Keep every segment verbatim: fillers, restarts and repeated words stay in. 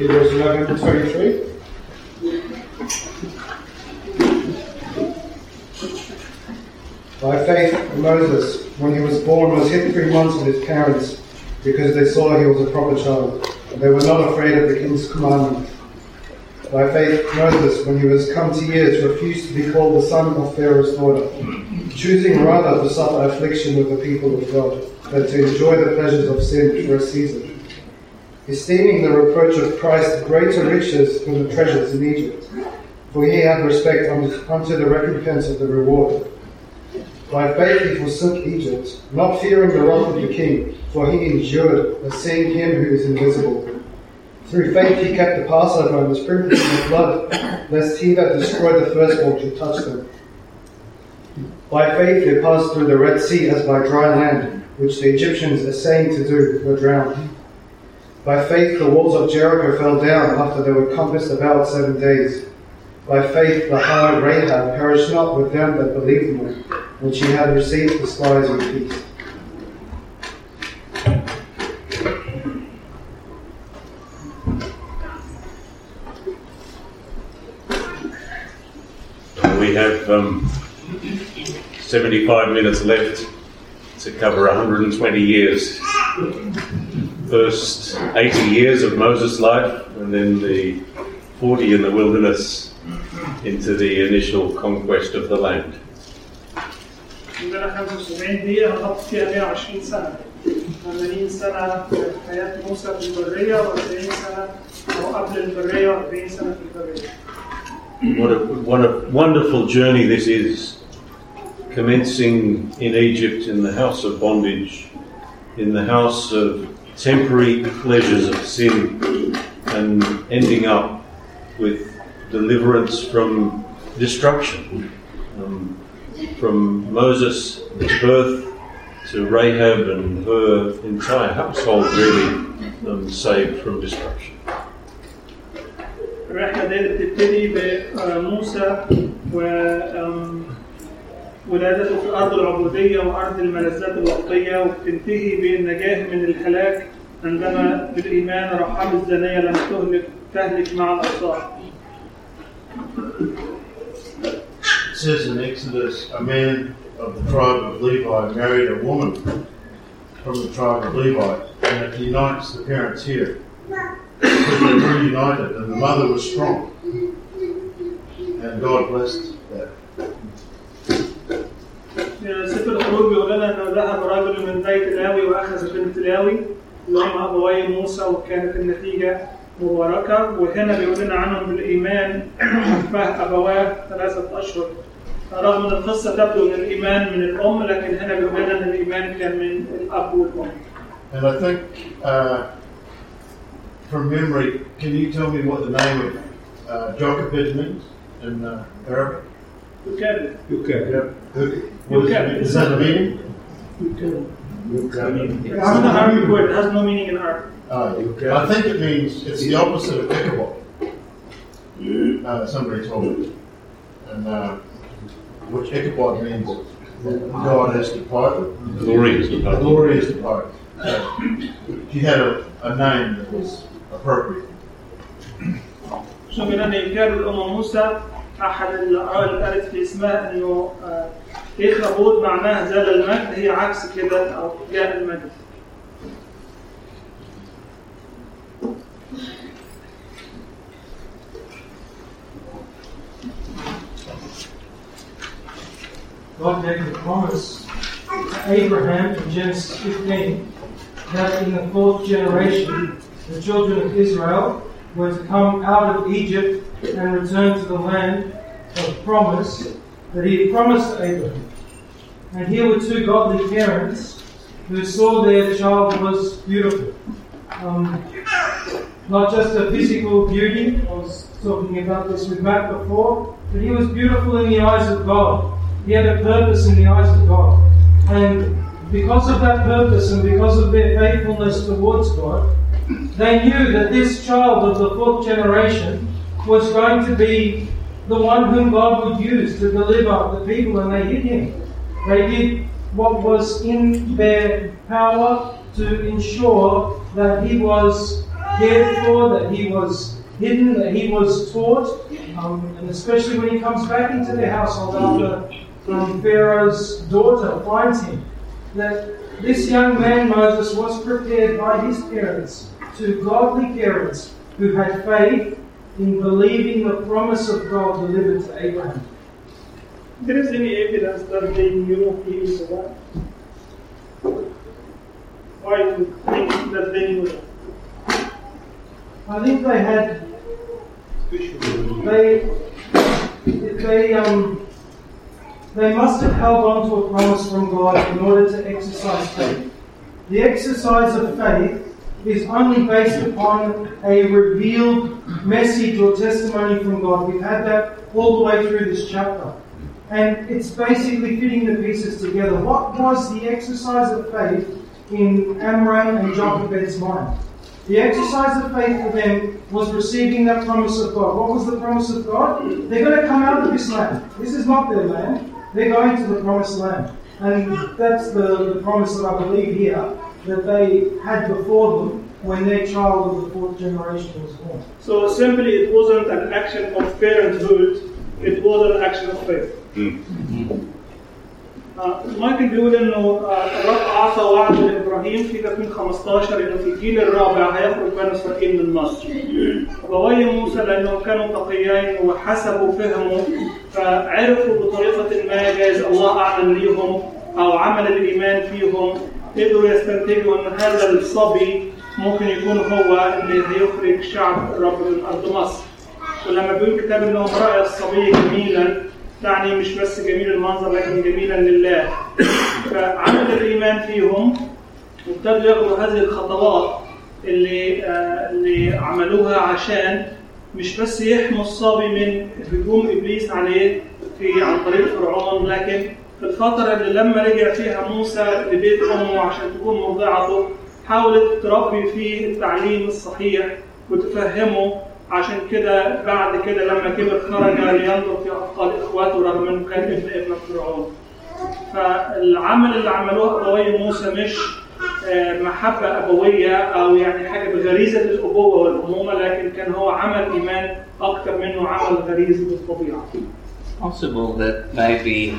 Hebrews eleven twenty-three. By faith, Moses, when he was born, was hid three months with his parents because they saw he was a proper child, and they were not afraid of the king's commandment. By faith, Moses, when he was come to years, refused to be called the son of Pharaoh's daughter, choosing rather to suffer affliction with the people of God than to enjoy the pleasures of sin for a season, esteeming the reproach of Christ greater riches than the treasures in Egypt, for he had respect unto the recompense of the reward. By faith he forsook Egypt, not fearing the wrath of the king, for he endured, as seeing him who is invisible. Through faith he kept the Passover and the sprinkling of blood, lest he that destroyed the firstborn should touch them. By faith they passed through the Red Sea as by dry land, which the Egyptians, essaying to do, were drowned. By faith the walls of Jericho fell down after they were compassed about seven days. By faith the harlot Rahab perished not with them that believed in her, when she had received the spies in peace. We have um, seventy-five minutes left to cover one hundred twenty years. First eighty years of Moses' life, and then the forty in the wilderness into the initial conquest of the land. عندنا خمسة وسبعين دقيقة هنحط فيها مئة وعشرين سنة. ثمانين سنة في حياة موسى في البرية وأربعين سنة أو قبل البرية وأربعين سنة في البرية. What a, what a wonderful journey this is, commencing in Egypt in the house of bondage, in the house of temporary pleasures of sin, and ending up with deliverance from destruction. Um, from Moses' birth to Rahab and her entire household really um, saved from destruction. الرحلة دي بتبتدي بموسى وولادته في أرض العبودية وأرض الملذات الوقتية، وبتنتهي بالنجاة من الهلاك عندما بالإيمان رحاب الزانية لم تهلك تهلك مع الأبصار. It says in Exodus, a man of the tribe of Levi married a woman from the tribe of Levi, and it unites the parents here. Because they were united, and the mother was strong. And God blessed that. سفر الخروج بيقول لنا انه ذهب رجل من بيت لاوي واخذ بنت لاوي اللي هم ابوي موسى، وكانت النتيجه مباركه. وهنا بيقول لنا عنهم بالايمان فاه ابواه ثلاثه اشهر. رغم ان القصه تبدو من الايمان من الام، لكن هنا بيقول لنا ان الايمان كان من الاب والام. And I think, uh, from memory, can you tell me what the name of uh, Jochebed means in uh, Arabic? Jochebed. Jochebed. What does it mean? Is that a meaning? Jochebed. It's not an Arabic word. It has no meaning in Arabic. Uh, I think it means, it's the opposite of Ichabod. Uh, somebody told me. And uh, which Ichabod means God has departed. Glory is departed. Glory is departed. So he had a, a name that was appropriate. شو بينا يذكر الأم موسى أحد الآراء اللي قالت في اسمها إنه إخابود معناها زال المجد، هي عكس كده أو جاء المجد. God gave the promise to Abraham in Genesis fifteen that in the fourth generation the children of Israel were to come out of Egypt and return to the land of promise that he had promised to Abraham. And here were two godly parents who saw their child was beautiful. Um, not just a physical beauty, I was talking about this with Matt before, but he was beautiful in the eyes of God. He had a purpose in the eyes of God. And because of that purpose and because of their faithfulness towards God, they knew that this child of the fourth generation was going to be the one whom God would use to deliver the people, and they hid him. They did what was in their power to ensure that he was cared for, that he was hidden, that he was taught, um, and especially when he comes back into their household after um, Pharaoh's daughter finds him, that this young man Moses was prepared by his parents, two godly parents who had faith in believing the promise of God delivered to Abraham. There is any evidence that they knew he is alive? Why do you think that they knew that? I think they had, they, they, um, they must have held on to a promise from God in order to exercise faith. The exercise of faith is only based upon a revealed message or testimony from God. We've had that all the way through this chapter. And it's basically fitting the pieces together. What was the exercise of faith in Amram and Jochebed's mind? The exercise of faith for them was receiving that promise of God. What was the promise of God? They're going to come out of this land. This is not their land. They're going to the promised land. And that's the, the promise that I believe here, that they had before them when their child of the fourth generation was born. So simply it wasn't an action of parenthood, it was an action of faith. مايكل بيقول انه الرب اعطى وعد لابراهيم في تكوين خمستاشر انه في الجيل الرابع هيخرج بني اسرائيل من مصر. ابوي موسى لانهم كانوا تقيين وحسبوا فهموا فعرفوا بطريقه ما جايز الله اعلن ليهم او عمل الايمان فيهم قدروا يستنتجوا ان هذا الصبي ممكن يكون هو اللي هيخرج شعب الرب من ارض مصر. ولما بيقول الكتاب انهم راى الصبي جميلا يعني مش بس جميل المنظر لكن جميلا لله. فعمل الايمان فيهم وابتدوا ياخذوا هذه الخطوات اللي آه اللي عملوها عشان مش بس يحموا الصبي من هجوم ابليس عليه في عن طريق فرعون، لكن في الفتره اللي لما رجع فيها موسى لبيت امه عشان تكون مرضعته حاولت تربي فيه التعليم الصحيح وتفهمه. عشان كده بعد كده لما كبر خرج لينظر في أطفال إخواته رغم أنه كان ابن ابن فرعون. فالعمل اللي عملوه أبوي موسى مش محبة أبوية أو يعني حاجة بغريزة الأبوة والأمومة، لكن كان هو عمل إيمان أكثر منه عمل غريزي بالطبيعة. Possible that maybe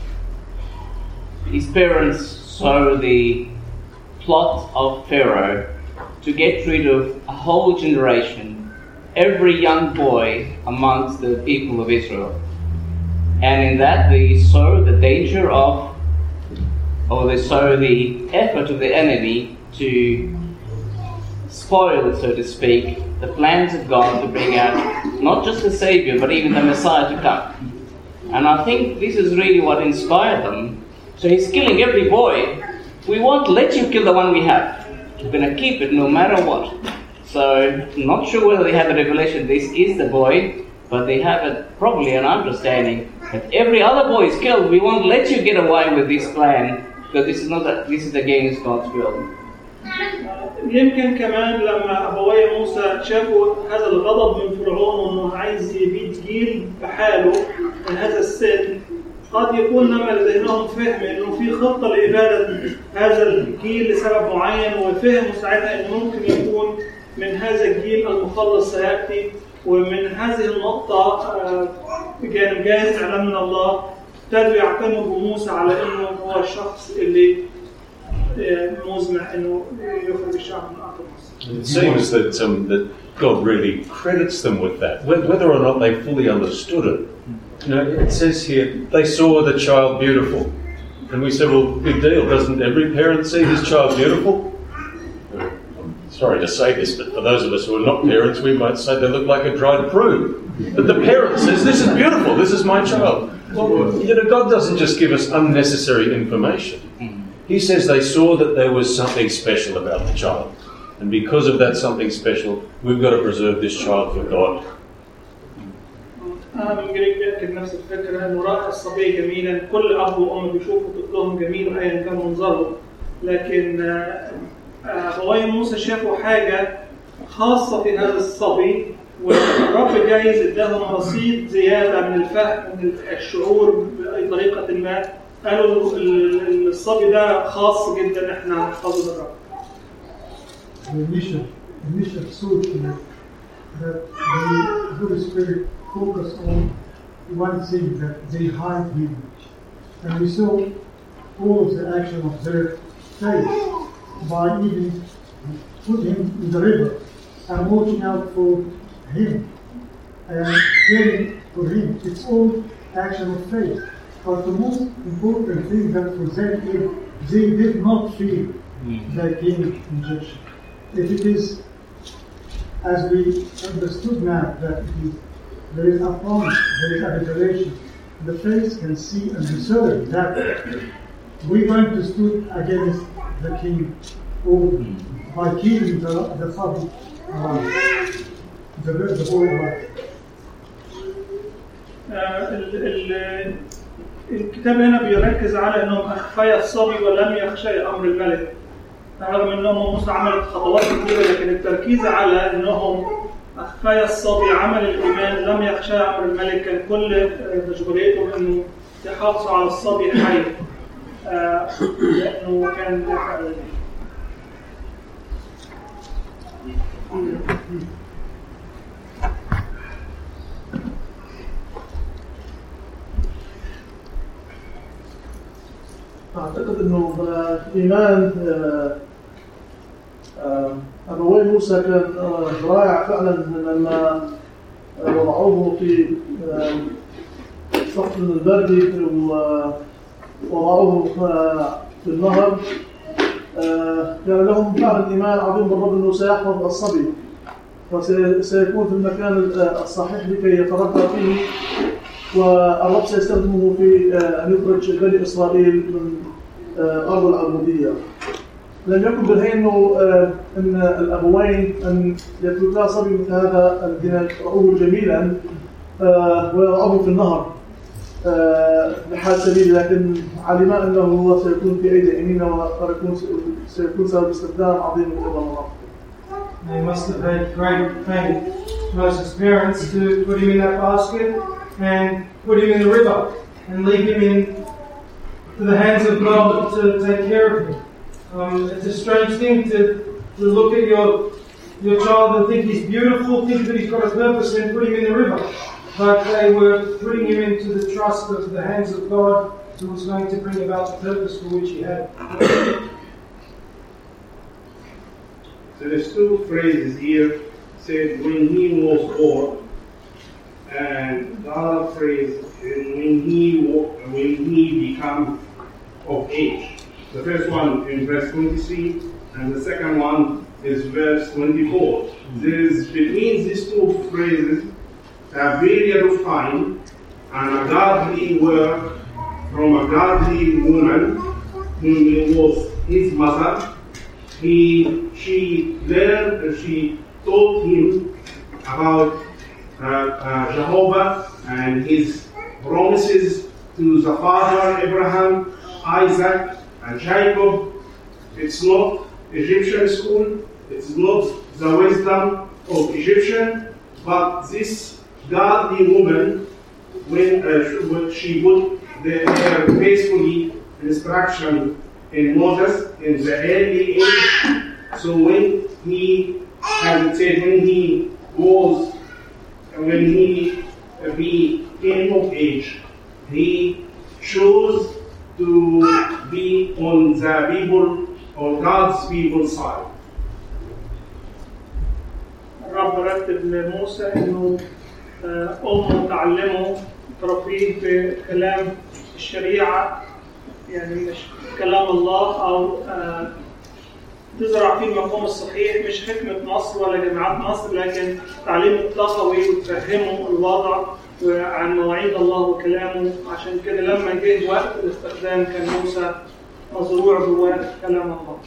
his parents saw the plot of Pharaoh to get rid of a whole generation, every young boy amongst the people of Israel. And in that they saw the danger of, or they saw the effort of the enemy to spoil, so to speak, the plans of God to bring out not just the Savior, but even the Messiah to come. And I think this is really what inspired them. So he's killing every boy. We won't let you kill the one we have. We're going to keep it no matter what. So, not sure whether they have a revelation this is the boy, but they have a, probably an understanding that every other boy is killed. We won't let you get away with this plan, because this is not a, this is against God's will. يمكن كمان لما أبوي موسى شافوا هذا الغضب من فرعون وإنه عايز يبيد جيل بحاله من هذا السن، قد يكون لما لديهم فهم إنه في خطة لإبادة هذا الجيل لسبب معين، وفهموا ساعتها إنه ممكن يكون من هذا الجيل المخلص سيأتي. ومن هذه النقطة كان جاهز إعلان من الله، ابتدوا يعتمدوا بموسى على إنه هو الشخص اللي مزمع إنه يخرج الشعب من أرض مصر. It seems that um, that God really credits them with that, whether or not they fully understood it. You know, it says here they saw the child beautiful, and we said, well, big deal. Doesn't every parent see his child beautiful? Sorry to say this, but for those of us who are not parents, we might say they look like a dried prune. But the parent says, this is beautiful, this is my child. Well, you know, God doesn't just give us unnecessary information. He says they saw that there was something special about the child. And because of that something special, we've got to preserve this child for God. أنا من قريب بأكد نفس الفكرة إنه رأى الصبي جميلا، كل أب وأم بيشوفوا طفلهم جميل أيا كان منظره، لكن أبوي موسى شافوا حاجة خاصة في هذا الصبي، والرب جايز اداهم رصيد زيادة من الفهم من الشعور بأي طريقة ما. قالوا الصبي ده خاص جدا احنا نحفظه للرب. initial thought here that the Holy Spirit focused on one thing, that they hide him. And we saw all of the action of their faith by even putting him in the river and watching out for him and caring for him. It's all action of faith. But the most important thing that for them is they did not fear the king Egyptian. If it is, as we understood now, that it is, there is a promise, there is a declaration, the faith can see and discern that we're going to stand against the king or by keeping the, the public alive, the, the boy alive. الكتاب هنا بيركز على انهم اخفيا الصبي ولم يخشى امر الملك، رغم انهم موسى عملت خطوات كثيره، لكن التركيز على انهم اخفيا الصبي عمل الايمان لم يخشى امر الملك، كان كل مشغوليتهم انه يحافظوا على الصبي حي لانه كان أعتقد أنه إيمان أبوي موسى كان رائع فعلا لما وضعوه في صف البردي ووضعوه في النهر. كان لهم فعلا إيمان عظيم بالرب أنه سيحفظ الصبي وسيكون في المكان الصحيح لكي يتربى فيه، والرب سيستخدمه في أن يخرج بني إسرائيل من أرض العبودية. لم يكن بالهين أنه أن الأبوين أن يتركا صبي مثل هذا الذين رأوه جميلا ويضعوه في النهر بحال سبيل، لكن علما أنه سيكون في أيدي أمينة وسيكون سيكون سبب استخدام عظيم من قبل الله. They must have had great faith, Moses' parents, to put him in that basket and put him in the river and leave him in to the hands of God to take care of him. Um, it's a strange thing to, to look at your your child and think he's beautiful, think that he's got a purpose, and put him in the river. But they were putting him into the trust of the hands of God, who was going to bring about the purpose for which he had. So there's two phrases here, said when he was born, and the other phrase when he when he become of age. The first one in verse twenty-three, and the second one is verse twenty-four. There is between these two phrases a period of time and a godly word from a godly woman whom was his mother. He, she learned, she taught him about uh, uh, Jehovah and his promises to the father Abraham, Isaac, and Jacob. It's not Egyptian school, it's not the wisdom of Egyptian, but this godly woman, when, uh, when she put the, her faithfully instruction in Moses in the early age, so when he, as it said, when he was, when he became of age, he chose to be on the people or God's people side. الرب رتب لموسى انه امه تعلمه تربيه بكلام الشريعه، يعني مش كلام الله او تزرع فيه المفهوم الصحيح، مش حكمه مصر ولا جامعات مصر، لكن تعليم التقوي وتفهمه الوضع وعن مواعيد الله وكلامه. عشان كده لما جه وقت الاستخدام كان موسى مزروع جواه كلام الله.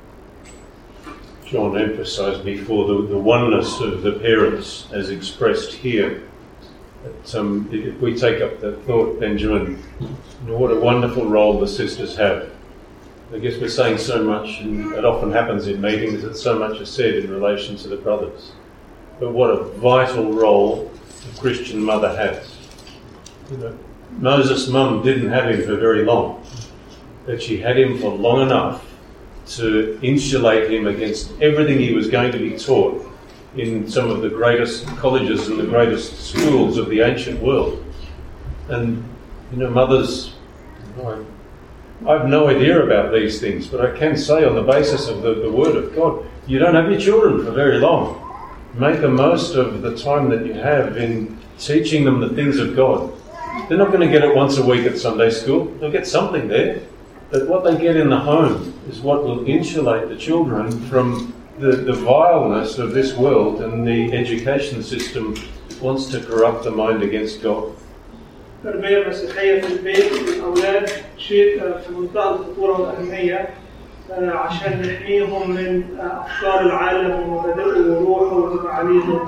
John emphasized before the, the oneness of the parents as expressed here. That, um, if we take up that thought, Benjamin, you know, what a wonderful role the sisters have. I guess we're saying so much, and it often happens in meetings that so much is said in relation to the brothers. But what a vital role a Christian mother has. You know, Moses' mum didn't have him for very long, but she had him for long enough to insulate him against everything he was going to be taught in some of the greatest colleges and the greatest schools of the ancient world. And, you know, mothers, I, I have no idea about these things, but I can say on the basis of the, the Word of God, you don't have your children for very long. Make the most of the time that you have in teaching them the things of God. They're not going to get it once a week at Sunday school. They'll get something there. But what they get in the home is what will insulate the children from the, the vileness of this world and the education system that wants to corrupt the mind against God. التربية المسيحية في البيت للأولاد شيء في منتهى الخطورة والأهمية عشان نحميهم من أفكار العالم ومبادئه وروحه وتعاليمه.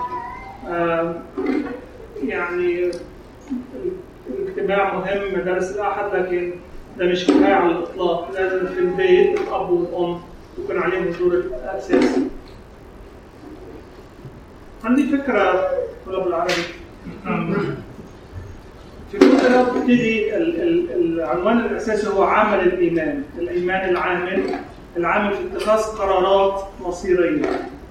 يعني الاجتماع مهم مدارس الأحد، لكن ده مش كفاية على الإطلاق. لازم في البيت الأب والأم يكون عليهم الدور الأساسي. عندي فكرة طلاب العربي. في الجزء ده بتبتدي العنوان الأساسي هو عمل الإيمان، الإيمان العامل، العامل في اتخاذ قرارات مصيرية.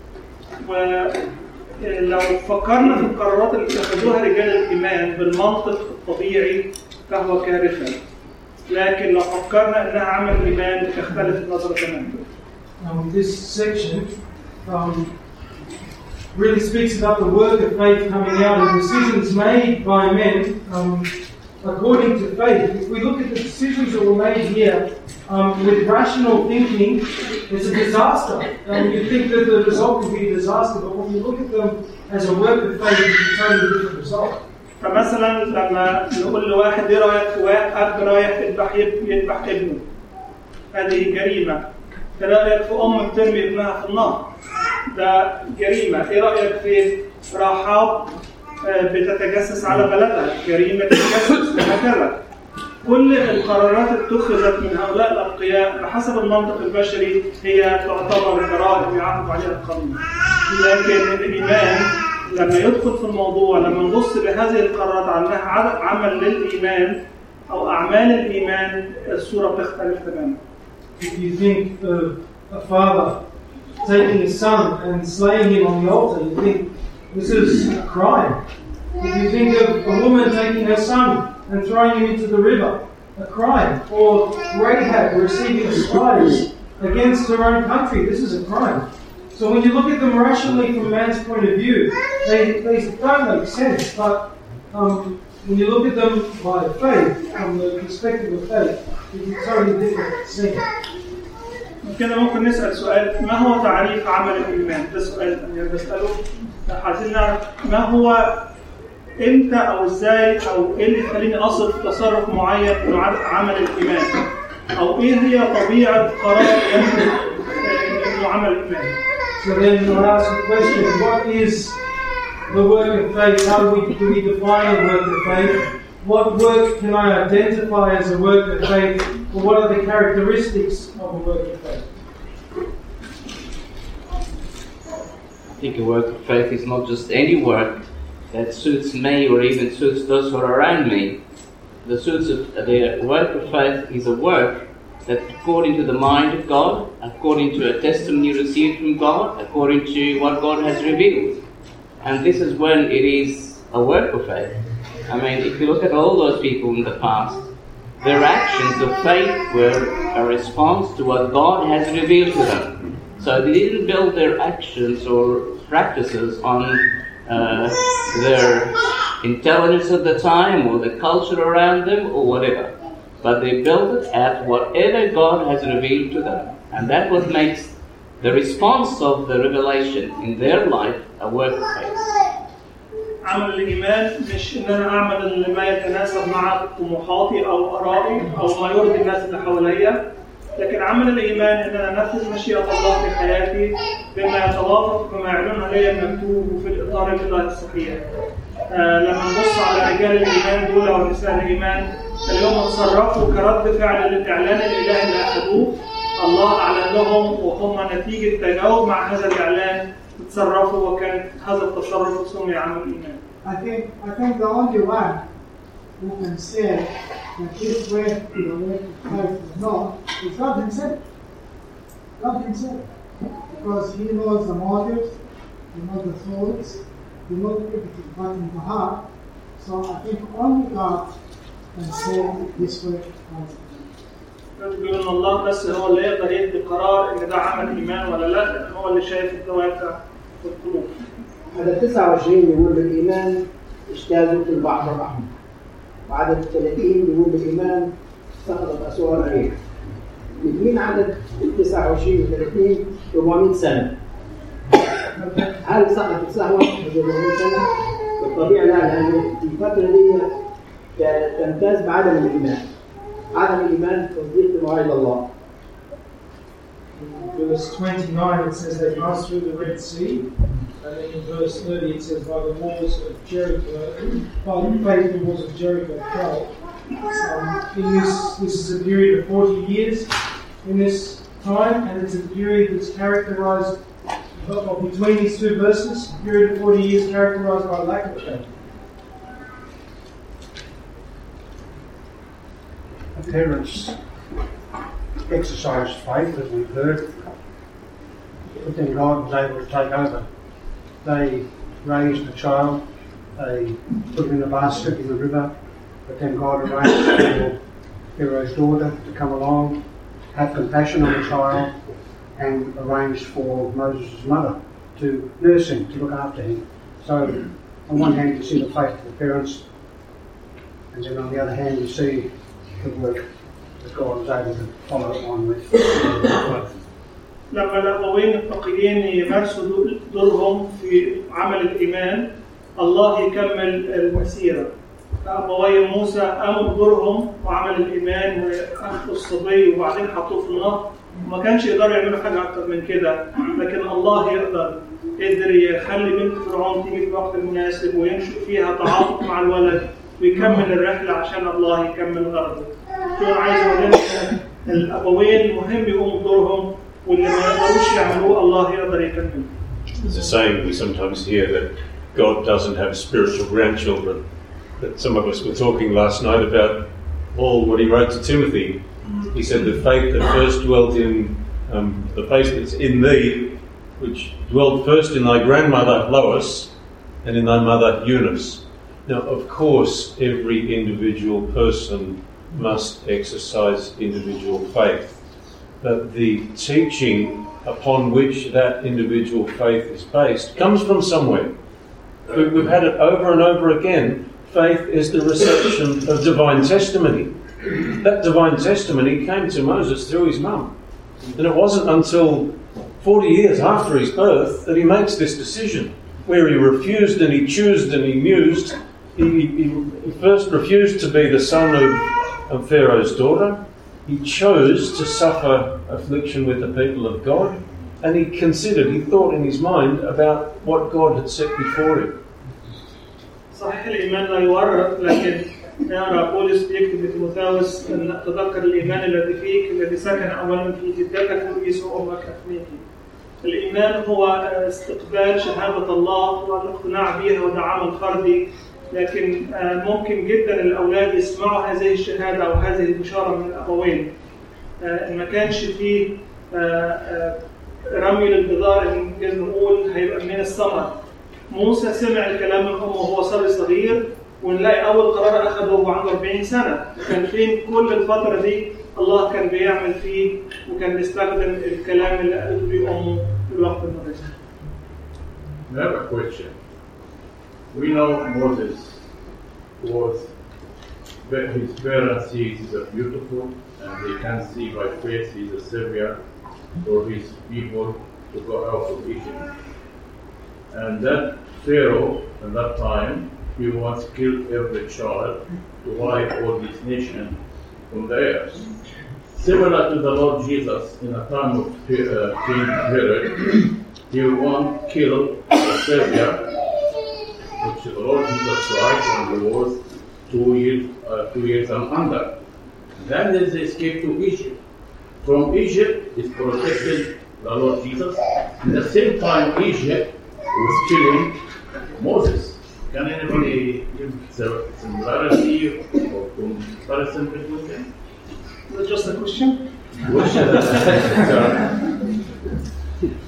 ولو فكرنا في القرارات اللي اتخذوها رجال الإيمان بالمنطق الطبيعي فهو كارثة، لكن لو فكرنا إنها عمل الإيمان تختلف النظرة تماما. Um, this section um, really speaks about the work of faith coming out of decisions made by men um, according to faith. If we look at the decisions that were made here um, with rational thinking, it's a disaster. Um, you think that the result would be a disaster, but when you look at them as a work of faith, it's a totally different result. فمثلا لما نقول لواحد ايه رايك في واحد اب رايح يذبح يذبح ابنه، هذه جريمه. ايه رايك في ام بترمي ابنها في النار؟ ده جريمه. ايه رايك في رحاب بتتجسس على بلدها؟ جريمه تجسس وهكذا. كل القرارات اتخذت من هؤلاء الأتقياء بحسب المنطق البشري هي تعتبر جرائم يعاقب عليها القانون. لكن الإيمان لما يدخل في الموضوع، لما نبص بهذه القرارات عنها عمل للإيمان أو أعمال الإيمان، الصورة بتختلف تماما. If you think of a father taking his son and slaying him on the altar, you think this is a crime. If you think of a woman taking her son and throwing him into the river, a crime. Or Rahab receiving spies against her own country, this is a crime. So when you look at them rationally from man's point of view, they, they don't make sense, but um, when you look at them by faith, from the perspective of faith, it's a totally different scene. كده ممكن نسأل سؤال، ما هو تعريف عمل الإيمان؟ ده سؤال أنا بسأله. عايزين نعرف ما هو امتى او ازاي او ايه اللي يخليني اصف تصرف معين انه عمل الايمان، او ايه هي طبيعه قرار انه عمل الايمان. So then I'll ask the question, what is the work of faith? How do we, do we define the work of faith? What work can I identify as a work of faith? Or what are the characteristics of a work of faith? I think a work of faith is not just any work that suits me or even suits those who are around me. The suits of the work of faith is a work that, according to the mind of God, according to a testimony received from God, according to what God has revealed. And this is when it is a work of faith. I mean, if you look at all those people in the past, their actions of faith were a response to what God has revealed to them. So they didn't build their actions or practices on Uh, their intelligence at the time or the culture around them or whatever. But they build it at whatever God has revealed to them. And that's what makes the response of the revelation in their life a work of faith. عمل الإيمان مش إن أنا أعمل ما يتناسب مع طموحاتي أو آرائي أو ما يرضي الناس اللي حواليا، لكن عمل الإيمان إن أنا أنفذ مشيئة الله في حياتي بما يتوافق بما يعلن علي المكتوب في الإطار الإلهي الصحيح. آه لما نبص على رجال الإيمان دول أو نساء الإيمان اليوم تصرفوا كرد فعل للإعلان الإلهي اللي أخذوه، الله أعلن لهم وهم نتيجة تجاوب مع هذا الإعلان تصرفوا، وكان هذا التصرف سمي عمل الإيمان. I think I think the only one who can say that this way the way of faith is not is God Himself. God himself. Because he knows the motives, he knows the thoughts, he knows everything, but in the heart. So I think only God can say this way. بيقول ان الله بس هو اللي يقدر يدي قرار ان ده عمل ايمان ولا لا، لان هو اللي شايف الدوافع في القلوب. عدد تسعة وعشرين بيقول بالايمان اجتازوا كل بعض بعض. وعدد ثلاثين بيقول بالايمان سقطت اسوار الريح. من عدد تسعة وعشرين و ثلاثين أربعمائة سنة. هل سقطت سهوا أربعمائة سنة؟ بالطبيعة لا، لأن الفترة دي تمتاز بعدم الإيمان. عدم الإيمان تصديق بمواعيد الله. In verse twenty-nine it says they passed through the Red Sea, and then in verse thirty it says by the walls of Jericho, by the faith the walls of Jericho fell. Um, in this, this is a period of forty years in this time, and it's a period that's characterized, well, between these two verses, a period of forty years characterized by lack of faith. The parents exercised faith, as we've heard, but then God was able to take over. They raised the child, they put him in a basket in the river, but then God arranged for Pharaoh's daughter to come along, have compassion on the child, and arranged for Moses' mother to nurse him, to look after him. So, on one hand you see the faith of the parents, and then on the other hand you see the work that God was able to follow on with. لما الأبوين الفقيرين يمارسوا دورهم في عمل الإيمان، الله يكمل المسيرة. أبوي موسى قاموا بدورهم وعمل الإيمان وأخذوا الصبي وبعدين حطوه في النهر، وما كانش يقدروا يعملوا حاجة أكتر من كده، لكن الله يقدر قدر يخلي بنت فرعون تيجي في الوقت المناسب وينشئ فيها تعاطف مع الولد ويكمل الرحلة عشان الله يكمل غرضه. شو عايز أقول لك؟ الأبوين مهم يقوموا بدورهم واللي ما يقدروش يعملوه الله يقدر يكمل. There's a saying we sometimes hear that God doesn't have spiritual grandchildren. That some of us were talking last night about Paul, what he wrote to Timothy. He said, the faith that first dwelt in, um, the faith that's in thee, which dwelt first in thy grandmother Lois and in thy mother Eunice. Now, of course, every individual person must exercise individual faith. But the teaching upon which that individual faith is based comes from somewhere. We've had it over and over again. Faith is the reception of divine testimony. That divine testimony came to Moses through his mum. And it wasn't until forty years after his birth that he makes this decision, where he refused and he choosed and he mused. He, he, he first refused to be the son of, of Pharaoh's daughter. He chose to suffer affliction with the people of God, and he considered, he thought in his mind about what God had set before him. صحيح الإيمان لا يورط، لكن نرى بولس بيكتب لتيموثاوس أن تذكر الإيمان الذي فيك الذي سكن أولا في جدتك ويسوع أمك أثنيك. الإيمان هو استقبال شهادة الله والاقتناع بها وده عمل فردي، لكن ممكن جدا الأولاد يسمعوا هذه الشهادة أو هذه البشارة من الأبوين. ما كانش فيه رمي للبذار إن جاز نقول هيبقى من الثمر. موسى سمع الكلام من أمه وهو صبي صغير، ونلاقي أول قرار أخذه وهو عنده أربعين سنة. كان فين كل الفترة دي الله كان بيعمل فيه وكان بيستخدم الكلام اللي قاله بيه أمه في الوقت المناسب. I have a question. We know Moses was, his parents see he's a beautiful, and they can see by faith he's a savior for his people to go out of Egypt. And that Pharaoh, at that time, he wants to kill every child to wipe all this nation from the earth. Similar to the Lord Jesus, in a time of uh, King Herod, he wants to kill the Savior, which is the Lord Jesus Christ, and he was two years, uh, two years and under. Then they escaped to Egypt. From Egypt, is protected the Lord Jesus. At the same time, Egypt was killing Moses. Can anybody give similarity or comparison between them? Is that just a question? Question.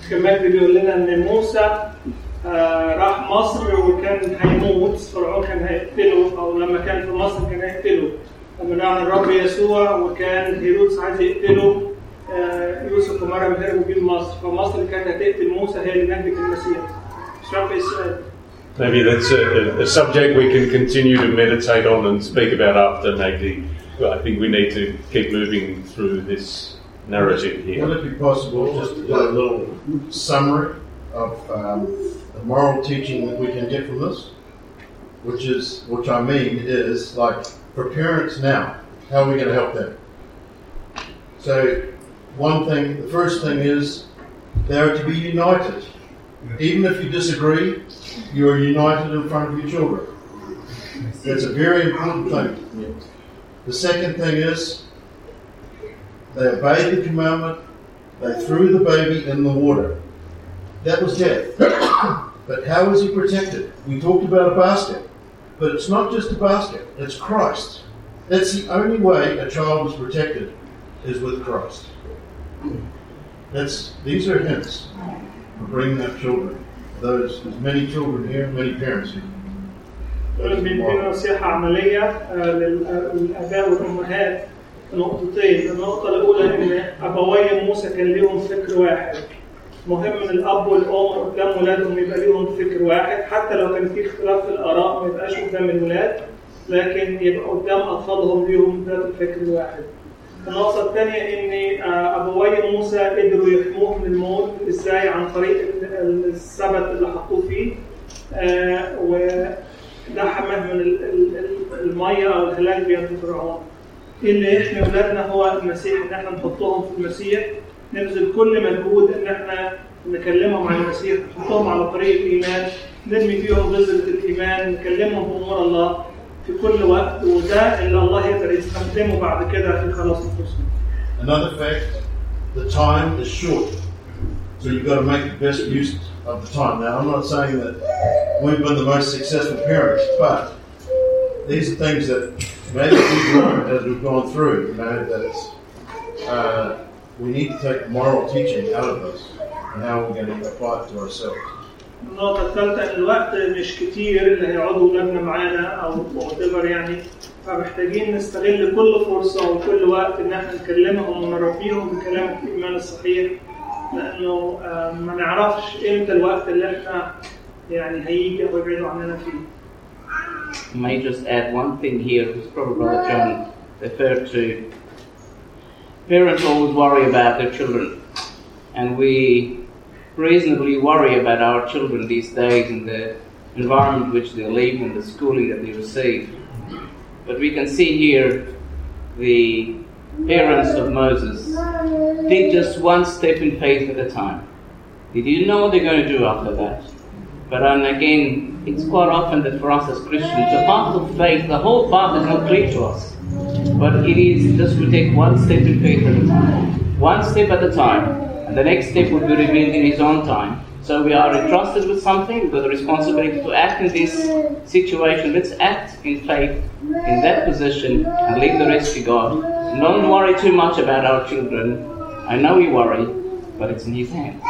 كمان بيقول لنا ان موسى آه راح مصر وكان هيموت، فرعون كان هيقتله، او لما كان في مصر كان هيقتله. لما نعم الرب يسوع وكان هيرودس عايز يقتله آه يوسف ومريم هربوا بيه مصر، فمصر اللي كانت هتقتل موسى هي اللي نجت المسيح. مش عارف ايه السؤال. Maybe that's a, a subject we can continue to meditate on and speak about after, maybe. But I think we need to keep moving through this narrative here. Would it be possible just to do a little summary of um, the moral teaching that we can get from this? Which is, which I mean is, like, for parents now, how are we going to help them? So, one thing, the first thing is, they are to be united. Even if you disagree, you are united in front of your children. That's a very important thing. The second thing is, they obeyed the commandment, they threw the baby in the water. That was death. But how was he protected? We talked about a basket. But it's not just a basket, it's Christ. That's the only way a child is protected, is with Christ. That's, these are hints for bringing up children. Those, there's many children here, many parents here. بندينا نصيحة عملية للآباء والأمهات في نقطتين. النقطة الأولى إن أبوي موسى كان لهم فكر واحد. مهم إن الأب والأم قدام ولادهم يبقى لهم فكر واحد، حتى لو كان في اختلاف في الآراء ما يبقاش قدام الولاد، لكن يبقى قدام أطفالهم لهم ذات الفكر الواحد. النقطة الثانية إن أبوي موسى قدروا يحموه من الموت إزاي؟ عن طريق السبت اللي حطوه فيه، وده حماه من المية أو الهلاك بيد فرعون. اللي يحمي أولادنا هو المسيح، إن إحنا نحطهم في المسيح، نبذل كل مجهود إن إحنا نكلمهم عن المسيح، نحطهم على طريق الإيمان، نرمي فيهم بذرة الإيمان، نكلمهم بأمور الله في كل وقت، وده اللي الله يقدر يستخدمه بعد كده في خلاص نفوسهم. Another fact, the time is short, so you've got to make the best use of the time. Now, I'm not saying that we've been the most successful parents, but these are things that maybe we've learned as we've gone through. You know that uh, we need to take moral teaching out of this and how we're going to apply it to ourselves. النقطة الثالثة إن الوقت مش كتير اللي هيقعدوا ولادنا معانا أو whatever يعني، فمحتاجين نستغل كل فرصة وكل وقت إن احنا نكلمهم ونربيهم بكلام الإيمان الصحيح، لأنه ما نعرفش إمتى الوقت اللي احنا يعني هيجي ويبعدوا عننا فيه. I may just add one thing here, which probably Brother John referred to. Parents always worry about their children, and we reasonably worry about our children these days in the environment which they live and the schooling that they receive. But we can see here the parents of Moses did just one step in faith at a time. They didn't know what they're going to do after that. But and again, it's quite often that for us as Christians, the path of faith, the whole path is not clear to us. But it is just we take one step in faith at a time. One step at a time. And the next step will be revealed in His own time. So we are entrusted with something, we've got the responsibility to act in this situation. Let's act in faith in that position and leave the rest to God. And don't worry too much about our children. I know we worry, but it's in His hands.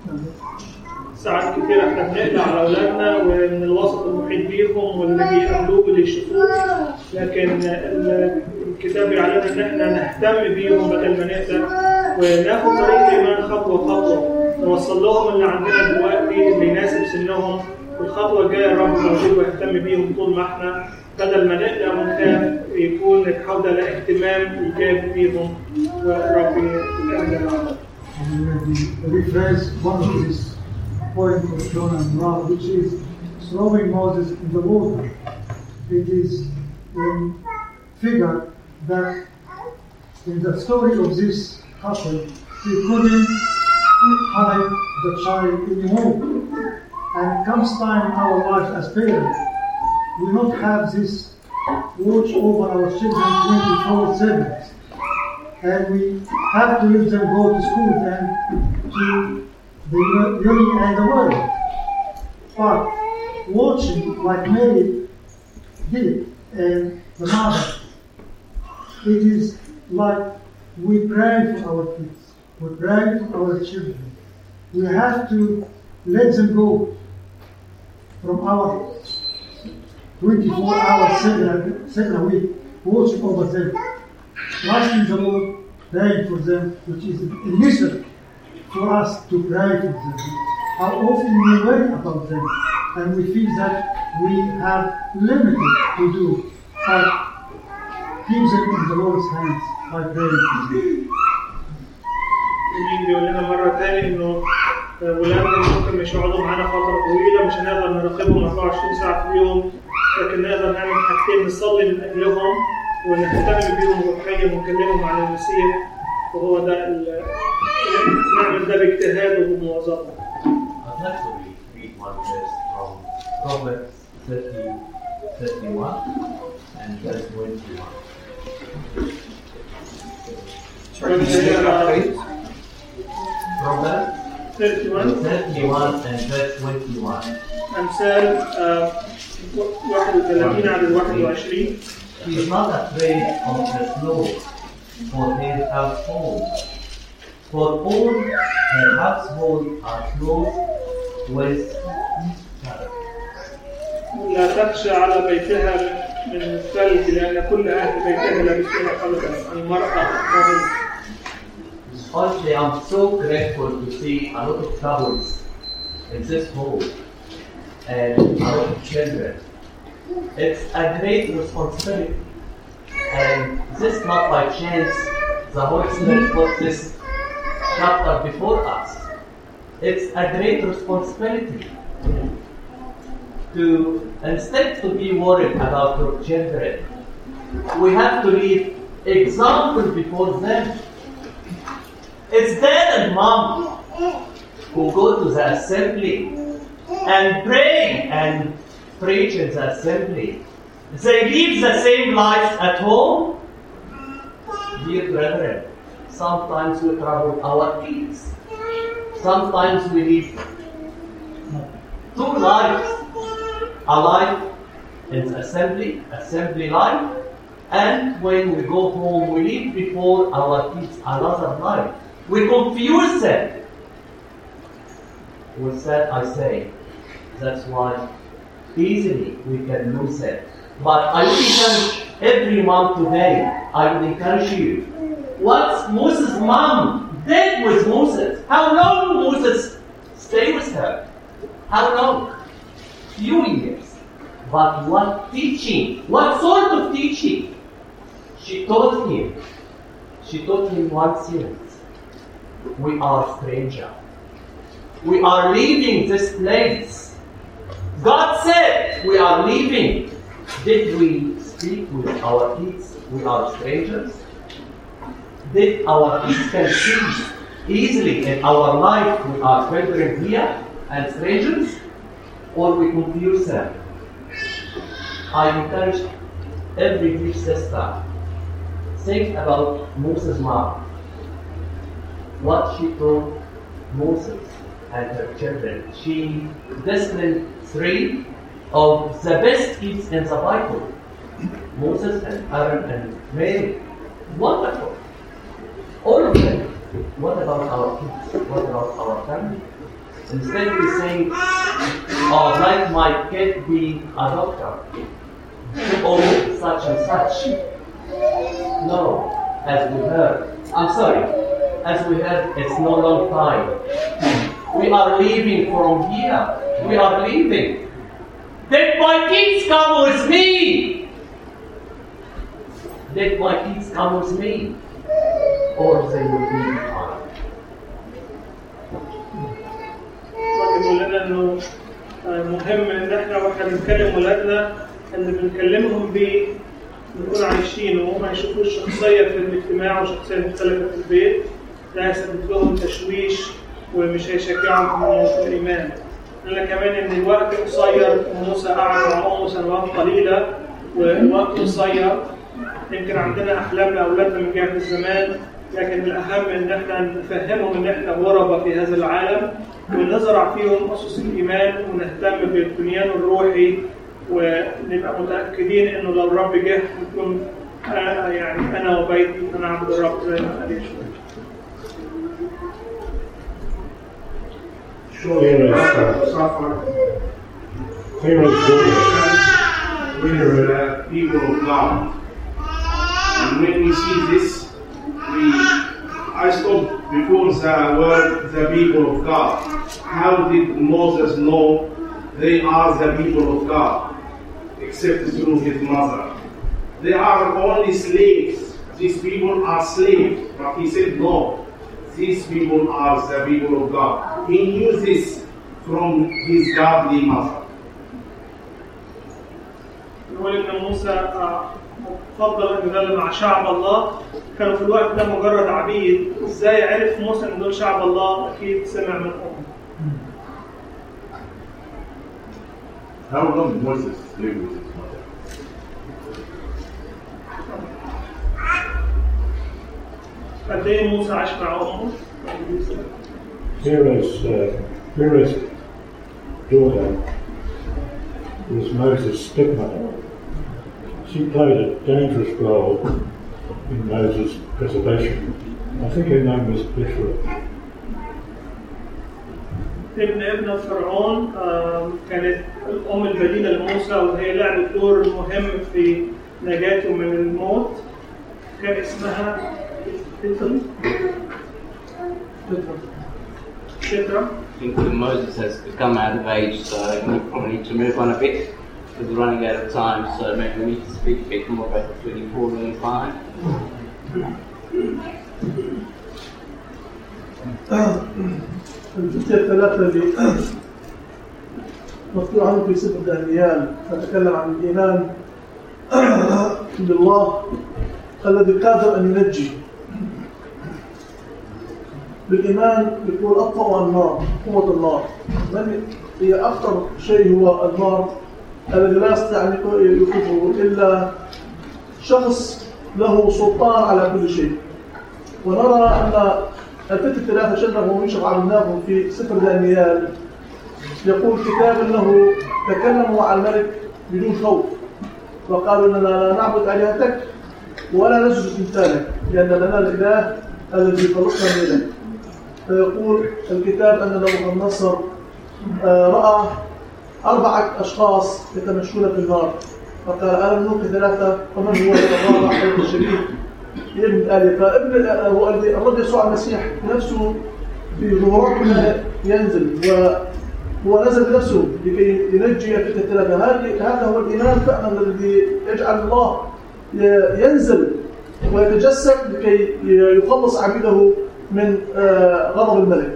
ساعات كتير احنا بنقلق على اولادنا ومن الوسط المحيط بيهم واللي بيقابلوه واللي يشوفوه، لكن الكتاب يعلمنا ان احنا نهتم بيهم بدل ما نقلق وناخد طريق الايمان خطوه خطوه، نوصل لهم اللي عندنا دلوقتي اللي يناسب سنهم، والخطوه الجايه الرب موجود ويهتم بيهم طول ما احنا بدل ما نقلق ونخاف يكون نتحول لاهتمام ايجابي بيهم والرب يكمل معنا. rephrase one of these point of Jonah and Ra, which is throwing Moses in the water. It is um, figured that in the story of this couple, he couldn't hide the child anymore. And comes time in our life as parents, we don't have this watch over our children twenty-four seven. And we have to let them go to school and to the uni and the world. But watching like Mary did and the mother, it is like we pray for our kids, we pray for our children. we have to let them go from our twenty-four hours, seven, seven a week, watching over them, trusting the Lord, praying for them, which is a mission for us to pray for them. How often we worry about them, and we feel that we have limited to do, but keep them in the Lord's hands by praying for them. يجي بيقول لنا مرة تاني إنه ولادنا ممكن مش يقعدوا معانا فترة طويلة، مش هنقدر نراقبهم أربعة وعشرين ساعة في اليوم، لكن نقدر نعمل حاجتين: نصلي من أجلهم ونهتم بيهم روحيا ونكلمهم عن المسيح، وهو ده نعمل ده باجتهاد وبمواظبة. I'd like to read one verse from Proverbs thirty, thirty-one and verse twenty-one. Proverbs thirty-one thirty-one and verse twenty-one. أمثال واحد وثلاثين عدد واحد وعشرين. He is not afraid of the snow for his household, for all her household are clothed with shadow. لا تخشى على بيتها من الثلج لأن كل أهل بيتها لابسين قلبا. المرأة قبل. Honestly, I'm so grateful to see a lot of couples in this home and a lot of children. It's a great responsibility, and this is not by chance. The Holy Spirit put this chapter before us. It's a great responsibility to, instead to be worried about your children, we have to leave example before them. It's dad and mom who go to the assembly and pray and preach in the assembly. They live the same life at home. Dear brethren, sometimes we trouble our kids. Sometimes we live two lives. A life in the assembly, assembly life, and when we go home, we live before our kids another life. We confuse them. With that I say, that's why easily we can lose it. But I would encourage every mom today, I would encourage you. What's Moses' mom did with Moses? How long Moses stayed with her? How long? Few years. But what teaching? What sort of teaching? She taught him. She taught him one thing. We are strangers. We are leaving this place. God said we are leaving. Did we speak with our kids? We are strangers. Did our kids can see easily in our life we are children here and strangers? Or we confuse them? I encourage every dear sister, think about Moses' mom. What she taught Moses and her children. She disciplined three of the best kids in the Bible. Moses and Aaron and Mary. Wonderful. All of them. What about our kids? What about our family? Instead we say, oh, like my kid be a doctor. Or such and such. No. As we heard. I'm sorry. As we heard, it's no long time. We are leaving from here. We are leaving. Did my kids come with me? Did my kids come with me? Or they will be behind. بيقول لنا انه مهم ان احنا واحنا بنكلم ولادنا اللي بنكلمهم بيه نكون عايشين وهم يشوفوا شخصيه في الاجتماع وشخصيه مختلفه في البيت. ده هيسبب لهم تشويش ومش هيشجعهم في الايمان. قال كمان ان الوقت قصير وموسى قعد مع امه سنوات قليله والوقت قصير. يمكن عندنا احلام لاولادنا من جهه الزمان، لكن الاهم ان احنا نفهمهم ان احنا غرباء في هذا العالم ونزرع فيهم اسس الايمان ونهتم بالبنيان الروحي ونبقى متاكدين انه لو الرب جه نكون يعني انا وبيتي نعبد الرب زي ما قال يشوع. Pharaoh's daughter. We are the people of God. And when we see this, we I stop before the word the people of God. How did Moses know they are the people of God? Except through his mother. They are only slaves. These people are slaves. But he said no. These people are the people of God. He knew this from his godly mother. نقول ان موسى فضل انه يظل مع شعب الله. كانوا في الوقت ده مجرد عبيد. ازاي عرف موسى ان دول شعب الله؟ اكيد سمع من امه. How long Moses lived with his mother? قد ايه موسى عاش مع امه؟ Pharaoh's, uh, Pharaoh's daughter was Moses' stepmother. She played a dangerous role in Moses' preservation. I think her name was Bethra. ابن ابنة فرعون كانت الأم البديلة لموسى وهي لعبت دور مهم في نجاته من الموت. كان اسمها Bethra. Bethra. I think that Moses has become out of age, so we probably need to move on a bit because we're running out of time. So maybe we need to speak a bit more about the twenty-four and five. الفتية الثلاثة اللي مذكور عنه في سفر دانيال نتكلم عن الإيمان بالله الذي قادر أن ينجي. بالإيمان يقول أطفأ النار قوة النار. هي أكثر شيء هو النار الذي لا يستطيع أن يخفه إلا شخص له سلطان على كل شيء. ونرى أن الفتية الثلاثة شرهم ويشرب عملناهم في سفر دانيال. يقول كتاب أنه تكلموا مع الملك بدون خوف وقالوا أننا لا نعبد آلهتك ولا نسجد تمثالك لأن لنا الإله الذي خلقنا منك. فيقول الكتاب أن نبوخذ رأى أربعة أشخاص يتمشون في النار فقال أنا ملوك ثلاثة ومن هو الرابع حيث الشريك ابن آلهة. فابن الرب يسوع المسيح نفسه في ظهوراته ينزل وهو نزل بنفسه لكي ينجي الفتية الثلاثة. هذا هو الإيمان فعلا الذي يجعل الله ينزل ويتجسد لكي يخلص عبيده من غضب الملك.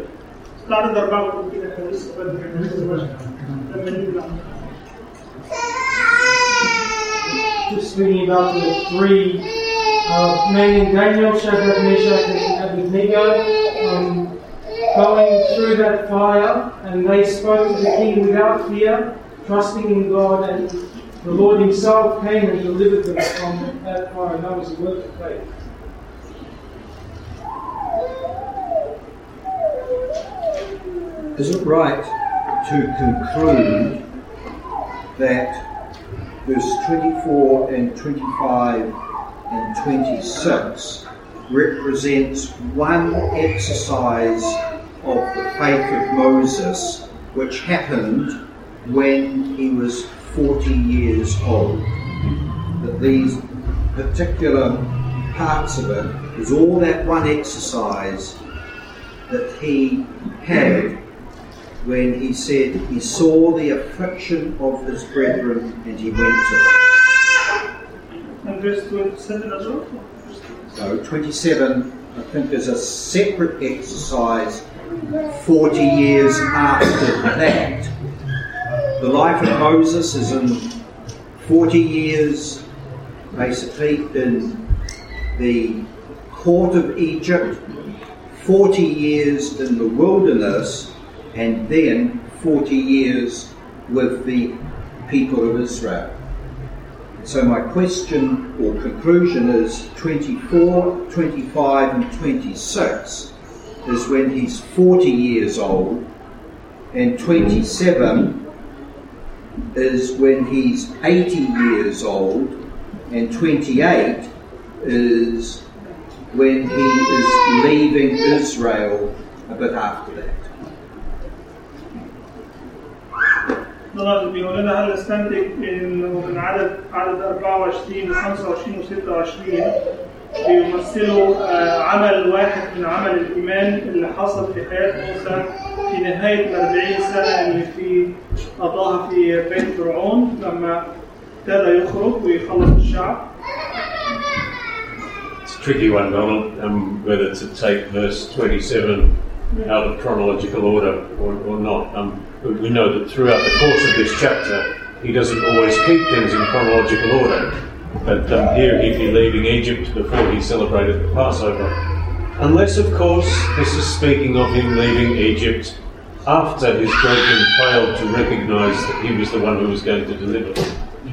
Just speaking about the three uh, men in Daniel, Shadrach, Meshach, and Abednego, um, going through that fire, and they spoke to the king without fear, trusting in God, and the Lord Himself came and delivered them from that fire. And that was a work of faith. Is it right to conclude that verse twenty-four and twenty-five and twenty-six represents one exercise of the faith of Moses which happened when he was forty years old? That these particular parts of it is all that one exercise that he had when he said he saw the affliction of his brethren and he went to them. And verse twenty-seven as well? So twenty-seven, I think, is a separate exercise forty years after that. The life of Moses is in forty years, basically, in the court of Egypt, forty years in the wilderness, and then forty years with the people of Israel. So my question or conclusion is twenty-four, twenty-five and twenty-six is when he's forty years old, and twenty-seven is when he's eighty years old, and twenty-eight is when he is leaving Israel a bit after that. دونالد بيقول لنا هل نستنتج انه من عدد عدد أربعة وعشرين ل خمسة وعشرين و ستة وعشرين بيمثلوا آه، عمل واحد من عمل الإيمان اللي حصل في حياة موسى في نهاية الأربعين سنة اللي في قضاها في بيت فرعون لما ابتدى يخرج ويخلص الشعب. It's a tricky one, Donald, um, whether to take verse twenty-seven out of chronological order or, or not. Um, but we know that throughout the course of this chapter, he doesn't always keep things in chronological order. But um, here he'd be leaving Egypt before he celebrated the Passover. Unless, of course, this is speaking of him leaving Egypt after his brethren failed to recognise that he was the one who was going to deliver them.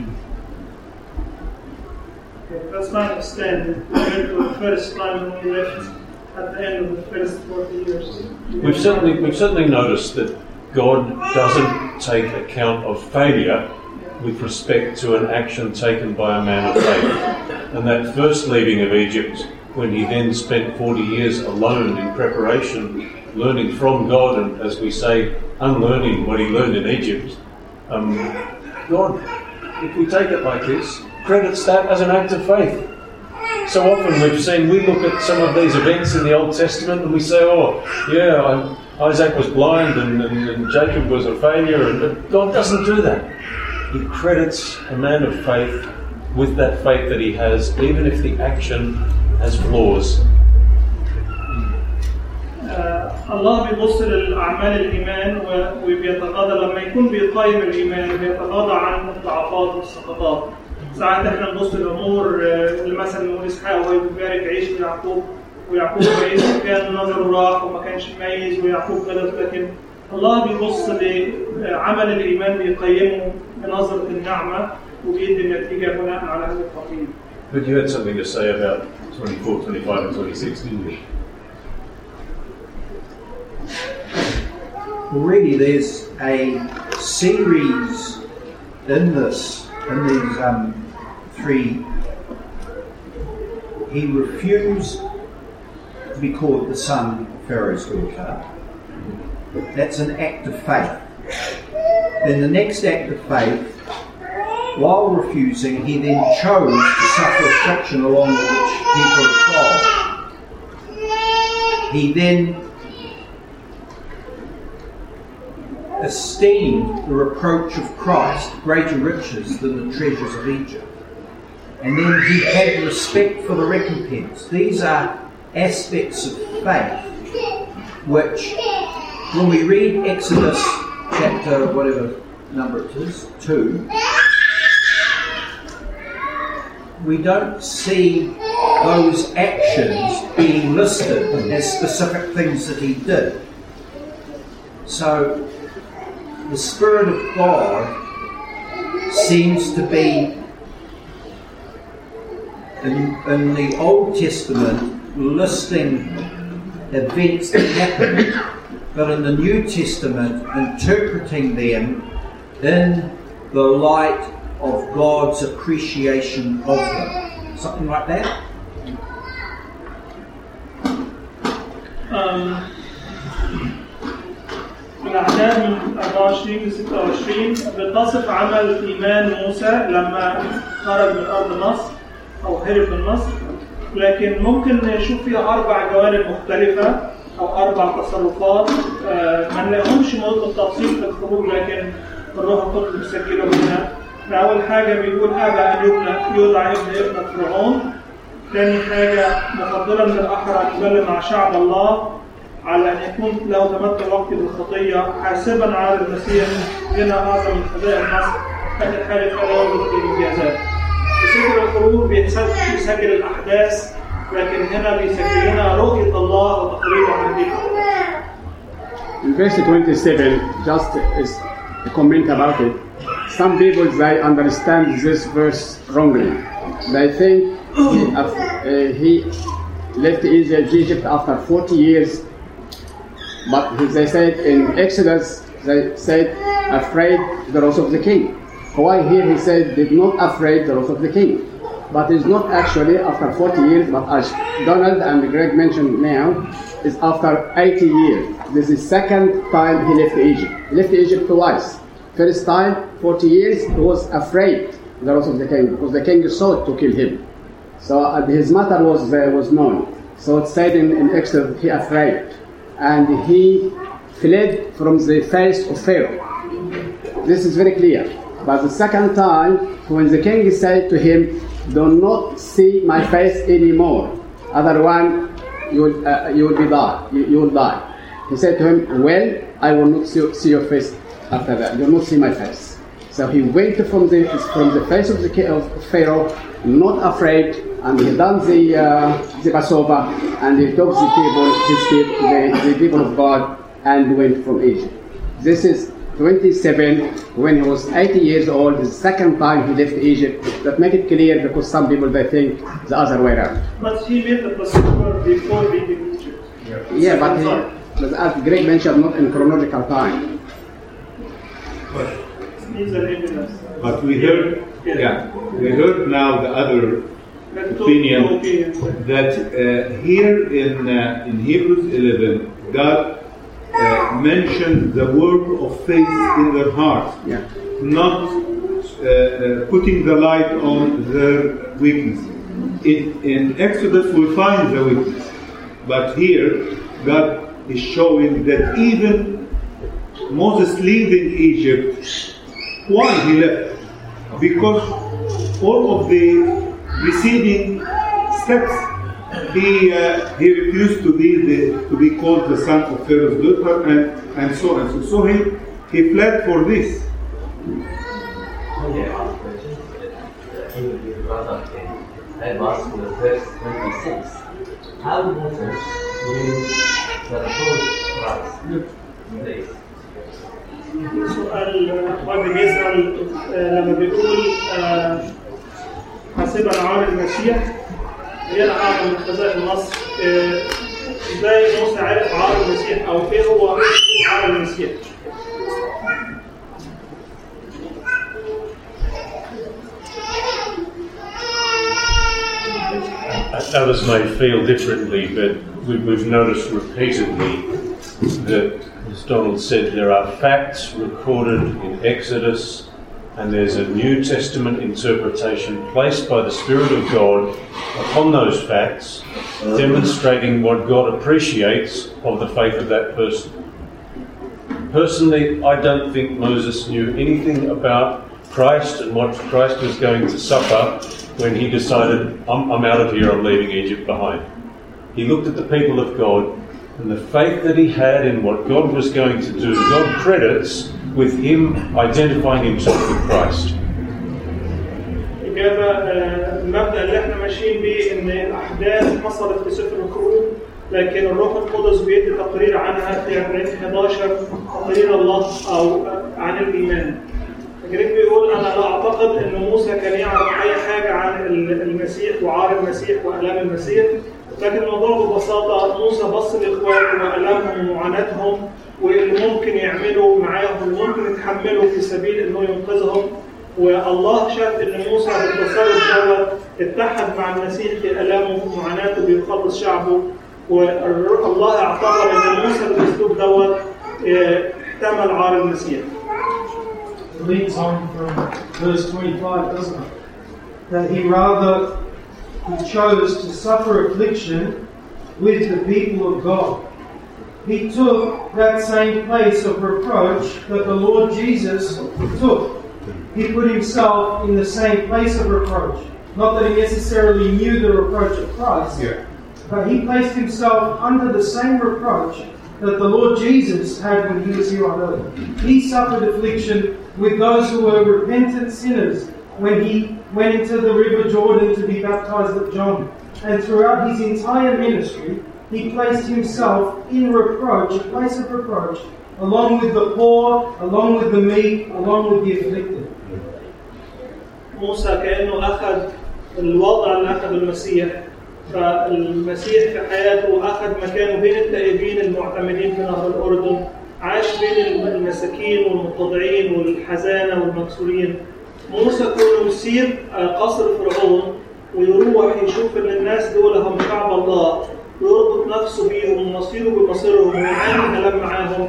Okay, that's my understanding. We went to the first time when we left at the end of the first forty years. We've certainly, we've certainly noticed that God doesn't take account of failure with respect to an action taken by a man of faith. And that first leaving of Egypt, when he then spent forty years alone in preparation, learning from God and, as we say, unlearning what he learned in Egypt, um, God, if we take it like this, credits that as an act of faith. So often we've seen, we look at some of these events in the Old Testament and we say, oh, yeah, I, Isaac was blind and, and, and Jacob was a failure, and but God doesn't do that. He credits a man of faith with that faith that he has, even if the action has flaws. الله بيبص للأعمال الإيمان وبيتغاضى لما يكون بيقيم الإيمان وبيتغاضى عن الضعفات والسقطات. ساعات احنا نبص للأمور اللي مثلا نقول إسحاق وهو بيبارك عيش ويعقوب ويعقوب عيسى كان نظره راح وما كانش مميز ويعقوب غلط، لكن الله بيبص لعمل الإيمان بيقيمه بنظرة النعمة وبيدي النتيجة بناء على هذا التقييم. But you had something to say about twenty-four, twenty-five and twenty-six, didn't you? Already there's a series in this, in these um, three. He refused to be called the son of Pharaoh's daughter. That's an act of faith. Then the next act of faith, while refusing, he then chose to suffer affliction along with the people of God. He then esteemed the reproach of Christ greater riches than the treasures of Egypt. And then he had respect for the recompense. These are aspects of faith which, when we read Exodus chapter, whatever number it is, two, we don't see those actions being listed as specific things that he did. So the Spirit of God seems to be in, in the Old Testament listing events that happened, but in the New Testament interpreting them in the light of God's appreciation of them. Something like that? Um, الأعداد من أربعة وعشرين ل ستة وعشرين بتصف عمل إيمان موسى لما خرج من أرض مصر أو هرب من مصر، لكن ممكن نشوف فيها أربع جوانب مختلفة أو أربع تصرفات ما نلاقيهمش موضوع التفصيل في الخروج، لكن الروح القدس بيسجلهم هنا. أول حاجة بيقول أبى أن يبنى يوضع ابن ابنة فرعون. ثاني حاجة مفضلا من الأحرى أن يبلغ مع شعب الله على أن يكون له تمتع وقتي بالخطية حاسبا على المسيح غنى أعظم من خزائن مصر، هذه الحالة فلا يوجد الإنجازات. في سفر الخروج بيسجل الأحداث، لكن هنا بيسجل لنا رؤية الله وتقريره عن ذكره. In verse twenty-seven, just a comment about it. Some people, they understand this verse wrongly. They think he, uh, he left Egypt after forty years, but they said in Exodus, they said, afraid the wrath of the king. Why here he said, did not afraid the wrath of the king? But it's not actually after forty years, but as Donald and Greg mentioned now, is after eighty years. This is the second time he left Egypt. He left Egypt twice. First time, forty years, he was afraid, the wrath of the king, because the king sought to kill him. So uh, his matter was uh, was known. So it said in, in Exodus, he afraid, and he fled from the face of Pharaoh. This is very clear. But the second time, when the king said to him, "Do not see my face anymore, otherwise you will uh, you will be die. You, you will die." He said to him, "Well, I will not see, see your face after that. You will not see my face." So he went from the from the face of the of Pharaoh, not afraid, and he done the uh, the Passover, and he took the people, the, the people of God, and went from Egypt. This is twenty-seven, when he was eighty years old, the second time he left Egypt. That make it clear, because some people they think the other way around. But he made the Passover before leaving Egypt. Yeah, yeah but, he, but as Greg mentioned, not in chronological time. But we heard, yeah, we heard now the other opinion that uh, here in uh, in Hebrews eleven, God uh, mentioned the work of faith in their heart, yeah. not uh, putting the light on their weakness. In, in Exodus we find the weakness, but here God is showing that even Moses leaving Egypt, why he left? Because all of the preceding steps, he uh, he refused to be the, to be called the son of Pharaoh's daughter, and, and so on. So, so he he fled for this. I was in the verse twenty-six. How Moses knew the true Christ? Please. سؤال واحد بيسأل لما بيقول حاسبا عار المسيح هي الأعظم من خزائن مصر، ازاي موسى عرف عار المسيح أو ايه هو عار المسيح؟ Others may feel differently, but we've noticed repeatedly that, as Donald said, there are facts recorded in Exodus, and there's a New Testament interpretation placed by the Spirit of God upon those facts, demonstrating what God appreciates of the faith of that person. Personally, I don't think Moses knew anything about Christ and what Christ was going to suffer when he decided, I'm, I'm out of here, I'm leaving Egypt behind. He looked at the people of God, and the faith that he had in what God was going to do, God credits with him identifying himself with Christ. إجابة المبدأ اللي احنا ماشيين بيه إن الأحداث حصلت في سفر الخروج، لكن الروح القدس بيدي تقرير عنها في عبرين إحدى عشر، تقرير الله أو عن الإيمان. الجريك بيقول أنا لا أعتقد إن موسى كان يعرف أي حاجة عن المسيح وعار المسيح وآلام المسيح، لكن الموضوع ببساطة موسى بص لإخواته وآلامهم ومعاناتهم واللي ممكن يعملوا معاهم واللي ممكن يتحملوا في سبيل إنه ينقذهم، والله شاف إن موسى بالتصرف دوت اتحد مع المسيح في آلامه ومعاناته بيخلص شعبه، والله اعتبر إن موسى بالأسلوب دوت احتمل عار المسيح. It leads on from verse twenty-five, doesn't it? That he rather he chose to suffer affliction with the people of God. He took that same place of reproach that the Lord Jesus took. He put himself in the same place of reproach. Not that he necessarily knew the reproach of Christ, yeah. But he placed himself under the same reproach that the Lord Jesus had when he was here on earth. He suffered affliction with those who were repentant sinners when he went into the river Jordan to be baptized of John. And throughout his entire ministry, he placed himself in reproach, a place of reproach, along with the poor, along with the meek, along with the afflicted. موسى كأنه أخذ الوضع اللي أخذ المسيح، فالمسيح في حياته أخذ مكانه بين التائبين المعتمدين في نهر الأردن، عاش بين المساكين والمتضعين والحزانة والمكسورين. موسى كله يسير قصر فرعون ويروح يشوف ان الناس دول هم شعب الله ويربط نفسه بيهم ومصيره بمصيرهم ويعاني كلام معاهم،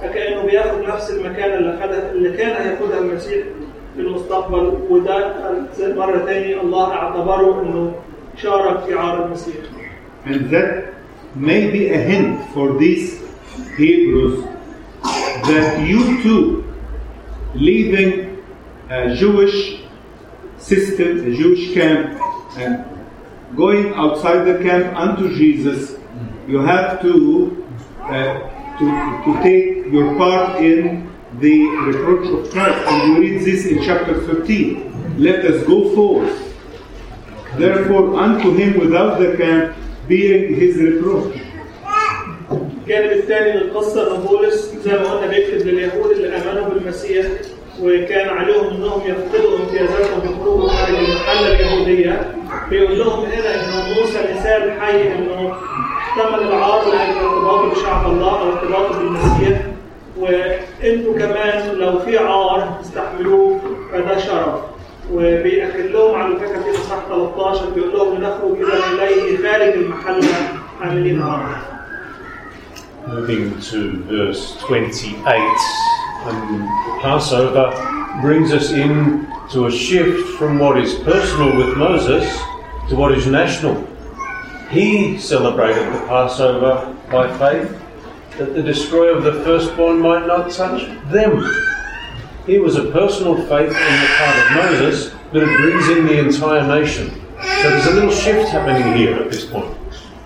فكأنه بياخد نفس المكان اللي خدها اللي كان هياخدها المسيح في المستقبل، وده مرة تاني الله اعتبره انه شارك في عار المسيح. And that may be a hint for these Hebrews that you too, leaving a Jewish system, a Jewish camp, and going outside the camp unto Jesus, you have to, uh, to, to take your part in the reproach of Christ. And you read this in chapter thirteen. Let us go forth, therefore, unto him without the camp, being his reproach. الجانب الثاني للقصة ان بولس زي ما قلنا بيكتب لليهود اللي امنوا بالمسيح وكان عليهم انهم يفقدوا امتيازاتهم بخروجهم خارج المحله اليهوديه، بيقول لهم هنا ان موسى مثال حي انه احتمل العار لاجل ارتباطه بشعب الله او ارتباطه بالمسيح، وانتوا كمان لو في عار تستحملوه فده شرف. وبيأكد لهم على فكره في اصحاح ثلاثة عشر بيقول لهم نخرج اذا اليه خارج المحله حاملين عار. Moving to verse twenty-eight, um, Passover brings us in to a shift from what is personal with Moses to what is national. He celebrated the Passover by faith, that the destroyer of the firstborn might not touch them. Here was a personal faith on the part of Moses, but it brings in the entire nation. So there's a little shift happening here at this point.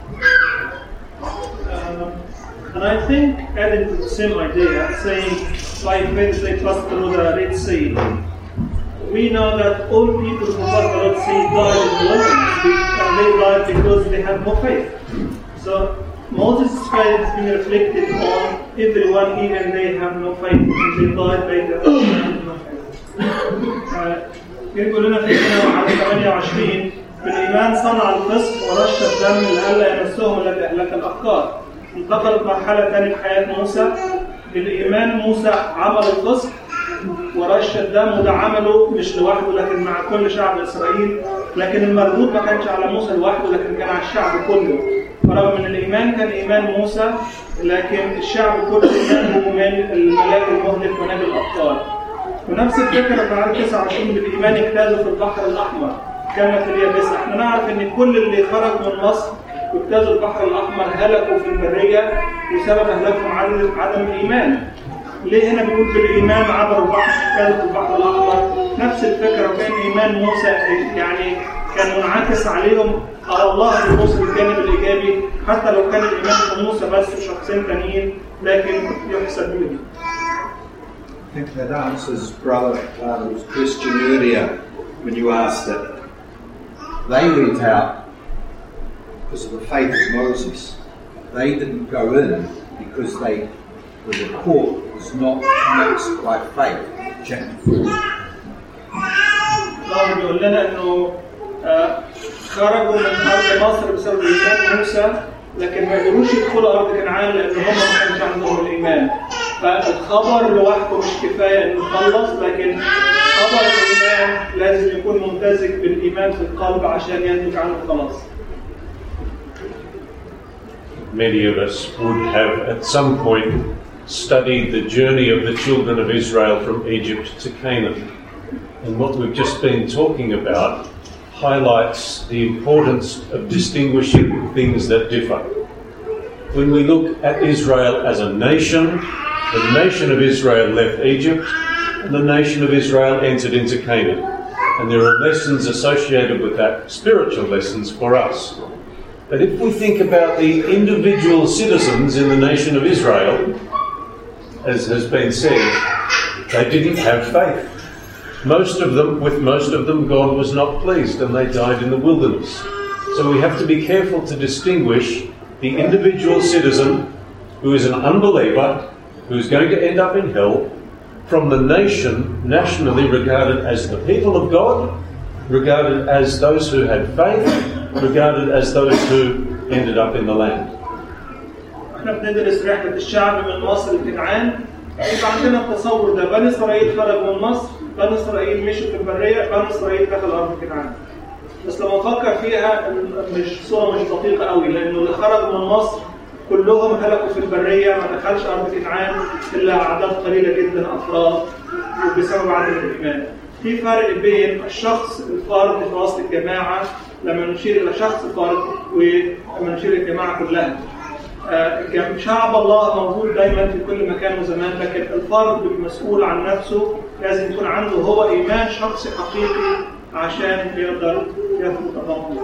And I think, adding to the same idea, saying by faith they passed through the Red Sea. We know that all people who passed the Red Sea died in the wilderness, and they died because they had no faith. So Moses' faith is being reflected on everyone, even they have no faith, and they died by the no faith. يقول لنا في على ثمانية وعشرين بالإيمان صنع القسط ورش الدم لئلا يمسهم الذي أهلك الأفكار. انتقلت مرحلة ثانية في حياة موسى. بالإيمان موسى عمل القسط ورش الدم، وده عمله مش لوحده لكن مع كل شعب إسرائيل، لكن المردود ما كانش على موسى لوحده لكن كان على الشعب كله. فرغم من الإيمان كان إيمان موسى، لكن الشعب كله نجوا من الملاك المهلك ونجوا الأبطال. ونفس الفكرة في عدد تسعة وعشرين بالإيمان اجتازوا في البحر الأحمر كما في اليابسة. احنا نعرف إن كل اللي خرج من مصر واجتازوا البحر الأحمر هلكوا في البرية وسبب هلاكهم عدم الإيمان. ليه هنا بيقول بالإيمان عبروا البحر اجتازوا في البحر الأحمر؟ نفس الفكرة، وكان إيمان موسى يعني كان منعكس عليهم على الله في موسى الجانب الإيجابي، حتى لو كان الإيمان في موسى بس وشخصين تانيين لكن يحسب لهم. I think that answers Brother Carter's question earlier when you asked that they went out because of the faith of Moses. They didn't go in because they the report was not mixed by faith. Chapter four. الله بيقول لنا إنه خرجوا من أرض مصر بسبب إيمان موسى، لكن ما قدروش يدخلوا أرض كنعان لأن هم ما كانش عندهم الإيمان. فالخبر لوحده مش كفاية إنه يخلص، لكن خبر الإيمان لازم يكون ممتزج بالإيمان في القلب عشان ينتج عنه الخلاص. Many of us would have at some point studied the journey of the children of Israel from Egypt to Canaan. And what we've just been talking about highlights the importance of distinguishing things that differ. When we look at Israel as a nation, the nation of Israel left Egypt, and the nation of Israel entered into Canaan. And there are lessons associated with that, spiritual lessons for us. But if we think about the individual citizens in the nation of Israel, as has been said, they didn't have faith. Most of them, with most of them, God was not pleased and they died in the wilderness. So we have to be careful to distinguish the individual citizen who is an unbeliever, who is going to end up in hell, from the nation nationally regarded as the people of God, regarded as those who had faith, regarded as those who ended up in the land. احنا بندرس رحلة الشعب من مصر لكنعان، يبقى عندنا التصور ده بني إسرائيل خرجوا من مصر، بني إسرائيل مشوا في البرية، بني إسرائيل دخل أرض كنعان. بس لما نفكر فيها مش صورة مش دقيقة قوي، لأنه اللي خرج من مصر كلهم هلكوا في البرية، ما دخلش أرض كنعان إلا أعداد قليلة جدا أفراد وبسبب عدم الإيمان. في فرق بين الشخص الفارد في وسط الجماعة لما نشير إلى شخص فارد ولما نشير إلى الجماعة كلها. آه شعب الله موجود دايما في كل مكان وزمان، لكن الفارد المسؤول عن نفسه لازم يكون عنده هو إيمان شخصي حقيقي عشان يقدر يثبت أمامه.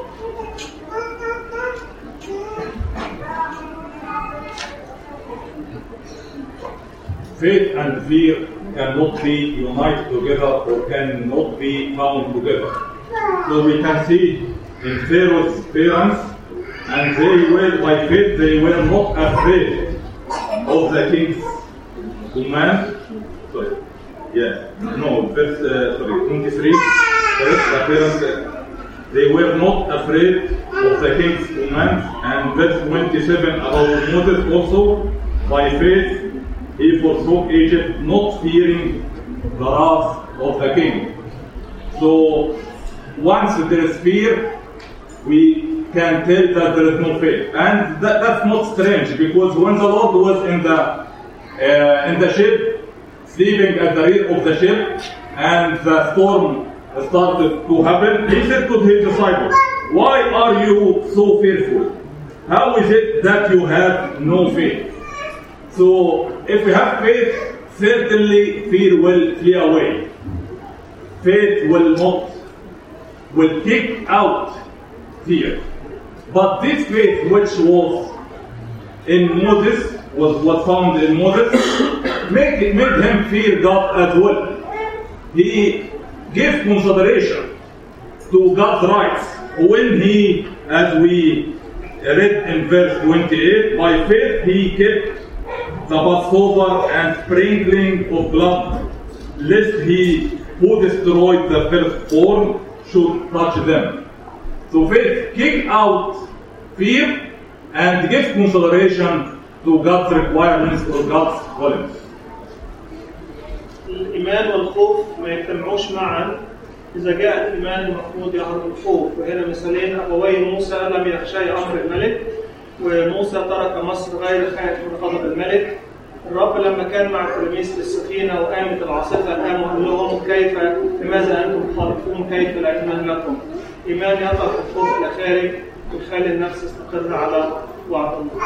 Faith and fear cannot be united together or cannot be found together. So we can see in Pharaoh's parents, and they were by faith, they were not afraid of the king's command. Sorry, yeah, no, verse uh, sorry, twenty-three. First, the parents, uh, they were not afraid of the king's command, and verse twenty-seven about Moses also, by faith he forsook Egypt, not fearing the wrath of the king. So once there is fear, we can tell that there is no faith, and that, that's not strange, because when the Lord was in the uh, in the ship, sleeping at the rear of the ship, and the storm started to happen, he said to his disciples, "Why are you so fearful? How is it that you have no faith?" So if we have faith, certainly fear will flee away. Faith will not, will kick out fear. But this faith which was in Moses, was what found in Moses, made, made him fear God as well. He gave consideration to God's rights when he, as we read in verse twenty-eight, by faith he kept the Passover and sprinkling of blood, lest he who destroyed the firstborn should touch them. So faith kick out fear and give consideration to God's requirements or God's volumes. الإيمان والخوف ما يجتمعوش معا. إذا جاء الإيمان المفروض يهرب الخوف، وهنا مثالين أبوي موسى لم يخشى أمر الملك، وموسى ترك مصر غير خائف من غضب الملك. الرب لما كان مع التلاميذ في السفينة وقامت العاصفة قام وقال لهم كيف لماذا أنتم خائفون كيف لا إيمان لكم؟ إيمان يطرح الخوف إلى خارج ويخلي النفس تستقر على وعد الله.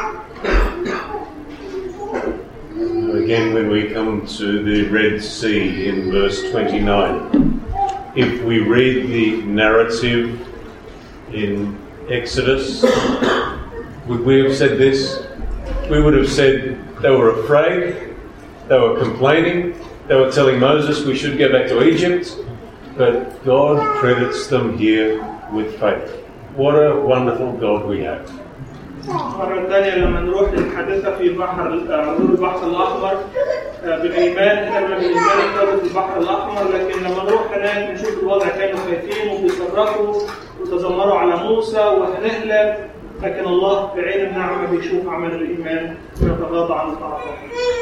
Again, when we come to the Red Sea in verse twenty-nine, if we read the narrative in Exodus, would we have said this? We would have said they were afraid, they were complaining, they were telling Moses we should go back to Egypt, but God credits them here with faith. What a wonderful God we have. مرة ثانية لما نروح للحادثة في بحر عبور البحر الأحمر بالإيمان، هنا بالإيمان يرتبط البحر الأحمر، لكن لما نروح هناك نشوف الوضع كانوا خايفين وبيصرخوا وتذمروا على موسى وهنهلك، لكن الله بعين النعمة بيشوف عمل الإيمان ويتغاضى عن الضعفاء.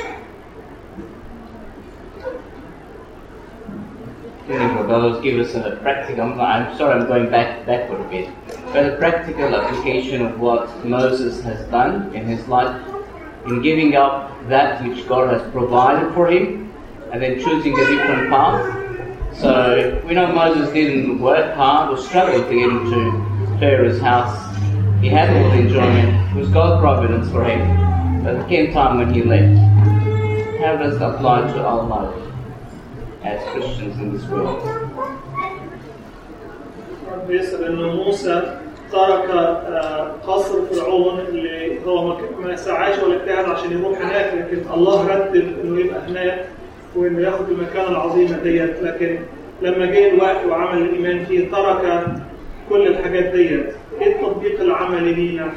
Brothers, give us a practical. I'm sorry, I'm going back backward a bit, but a practical application of what Moses has done in his life, in giving up that which God has provided for him, and then choosing a different path. So we know Moses didn't work hard or struggle to get into Pharaoh's house. He had all the enjoyment. It was God's providence for him. But there came time when he left. How does that apply to our life as Christians in this world? بيسأل إنه موسى ترك قصر فرعون اللي هو ما سعاش ولا اجتهد عشان يروح هناك، لكن الله رتب إنه يبقى هناك وإنه ياخد المكانة العظيمة ديت، لكن لما جه الوقت وعمل الإيمان فيه ترك كل الحاجات ديت. إيه التطبيق العملي لينا؟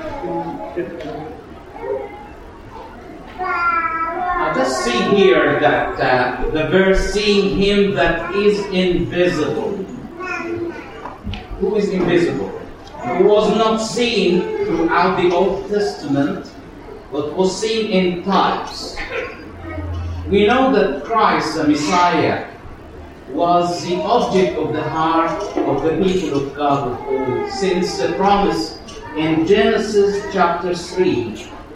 I just see here that uh, the verse, seeing him that is invisible. Who is invisible? Who was not seen throughout the Old Testament, but was seen in types. We know that Christ, the Messiah, was the object of the heart of the people of God of old, since the promise in Genesis chapter three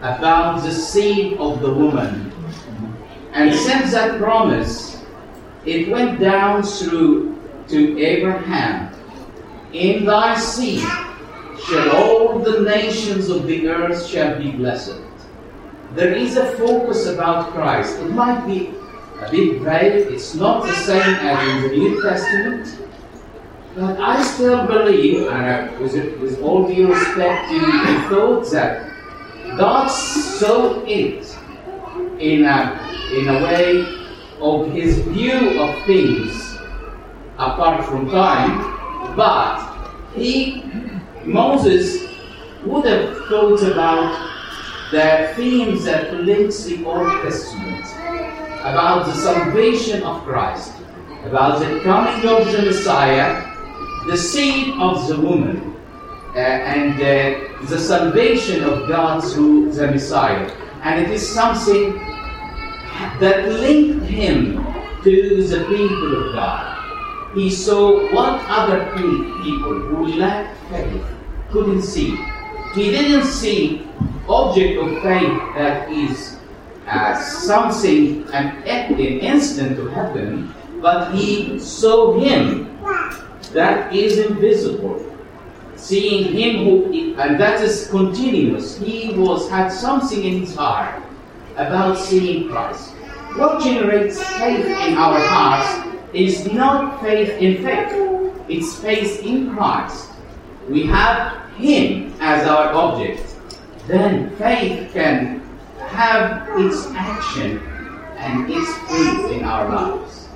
about the seed of the woman. And since that promise, it went down through to Abraham, in thy seed shall all the nations of the earth shall be blessed. There is a focus about Christ. It might be a bit vague, it's not the same as in the New Testament, but I still believe, and I, with, with all due respect to the thought that God saw it in a, in a way of his view of things apart from time, but he, Moses, would have thought about the themes that links the Old Testament, about the salvation of Christ, about the coming of the Messiah, the seed of the woman, uh, and uh, the salvation of God through the Messiah. And it is something that linked him to the people of God. He saw what other people who lacked faith couldn't see. He didn't see object of faith that is uh, something, an, an instant to happen, but he saw him that is invisible. Seeing him who, and that is continuous. He was had something in his heart about seeing Christ. What generates faith in our hearts is not faith in faith. It's faith in Christ. We have him as our object. Then faith can have its action and its fruit in our lives.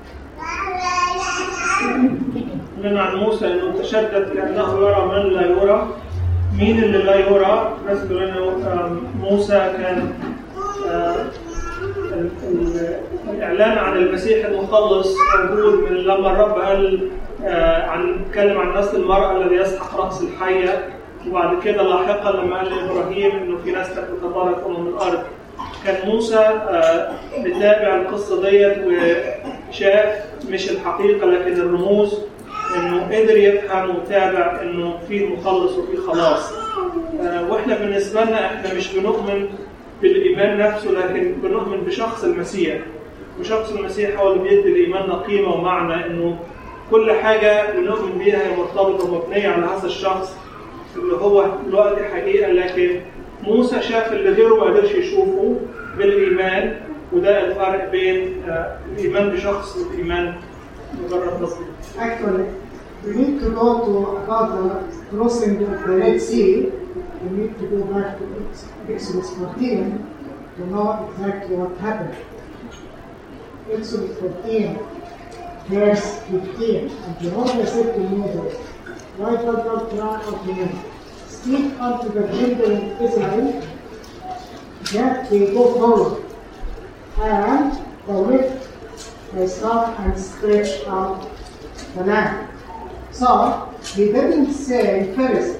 من عن موسى انه تشدد كانه يرى من لا يرى. مين اللي لا يرى؟ ناس بيقولوا انه موسى كان الاعلان عن المسيح المخلص موجود من لما الرب قال عن اتكلم عن نسل المرأة الذي يسحق رأس الحية، وبعد كده لاحقا لما قال لابراهيم انه في ناس تتبارك امم الارض. كان موسى متابع القصه ديت وشاف مش الحقيقه لكن الرموز، انه قدر يفهم ويتابع انه في مخلص وفي خلاص. واحنا بالنسبه لنا احنا مش بنؤمن بالايمان نفسه لكن بنؤمن بشخص المسيح، وشخص المسيح هو اللي بيدي لايماننا قيمه ومعنى، انه كل حاجه بنؤمن بيها هي مرتبطه ومبنيه على هذا الشخص اللي هو دلوقتي حقيقه. لكن موسى شاف اللي غيره ما قدرش يشوفه بالايمان، وده الفرق بين الايمان بشخص والايمان مجرد تصديق. Actually, we need to go to about the crossing of the Red Sea. We need to go back to Exodus fourteen to know exactly what happened. Exodus fourteen, verse fifteen. And Jehovah said to Moses, "Why does thou cry unto me? Speak unto the children of Israel that they go forward, and thou lift thy staff and stretch out the land." So he didn't say first,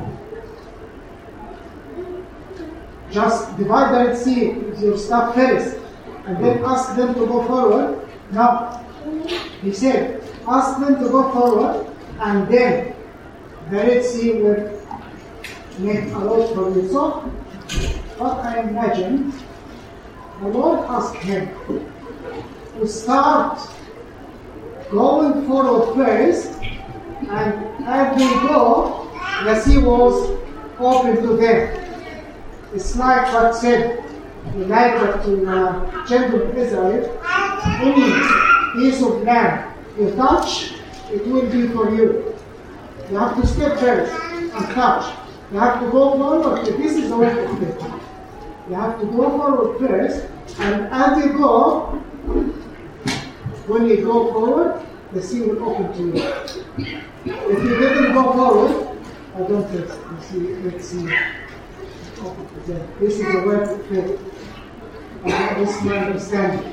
just divide the Red Sea with your staff first, and then ask them to go forward. No, he said, ask them to go forward, and then the Red Sea will make a road for you. So, what I imagine, the Lord asked him to start going forward first, and as they go, the sea was open to them. It's like what said Elijah to the children of Israel, any piece of land you touch, it will be for you. You have to step first and touch. You have to go forward. This is the way to do it. You have to go forward first, and as you go, when you go forward, the sea will open to you. If you didn't go forward, I don't think the sea, the sea open to them. This is the way to faith. This is my understanding.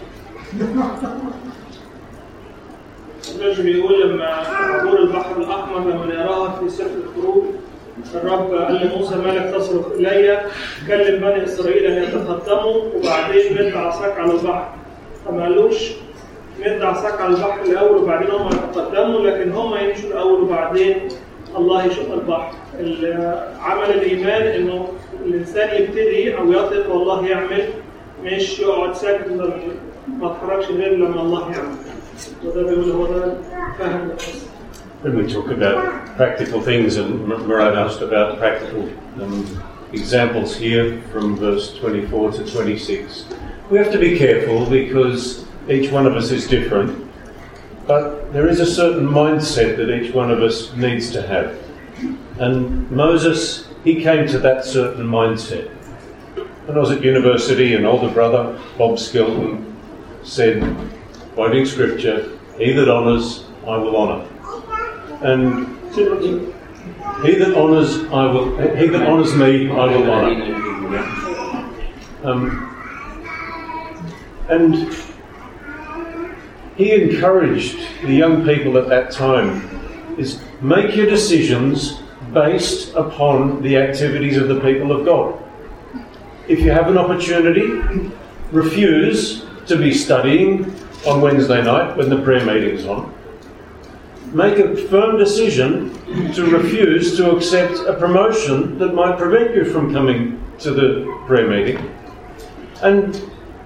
الرجل بيقول لما عبور البحر الأحمر لما نراها في سفر الخروج، الرب قال لموسى مالك تصرخ إلي، كلم بني إسرائيل أن يتقدموا وبعدين مد عصاك على البحر. فما قالوش مد عصاك على البحر الأول وبعدين هم يتقدموا، لكن هم يمشوا الأول وبعدين الله يشق البحر. عمل الإيمان إنه الإنسان يبتدي أو يطلق والله يعمل، مش يقعد ساكت ما اتحركش غير لما الله يعمل. وده بيقول هو ده فهم القصة. When we talk about practical things, and Murad asked about practical um, examples here from verse twenty-four to twenty-six, we have to be careful because each one of us is different, but there is a certain mindset that each one of us needs to have. And Moses, he came to that certain mindset. When I was at university, an older brother, Bob Skelton, said, quoting scripture, "He that honours, I will honour." And he that honours, I will. He that honours me, I will honour. Um, and he encouraged the young people at that time is make your decisions based upon the activities of the people of God. If you have an opportunity, refuse to be studying on Wednesday night when the prayer meeting's on. Make a firm decision to refuse to accept a promotion that might prevent you from coming to the prayer meeting. And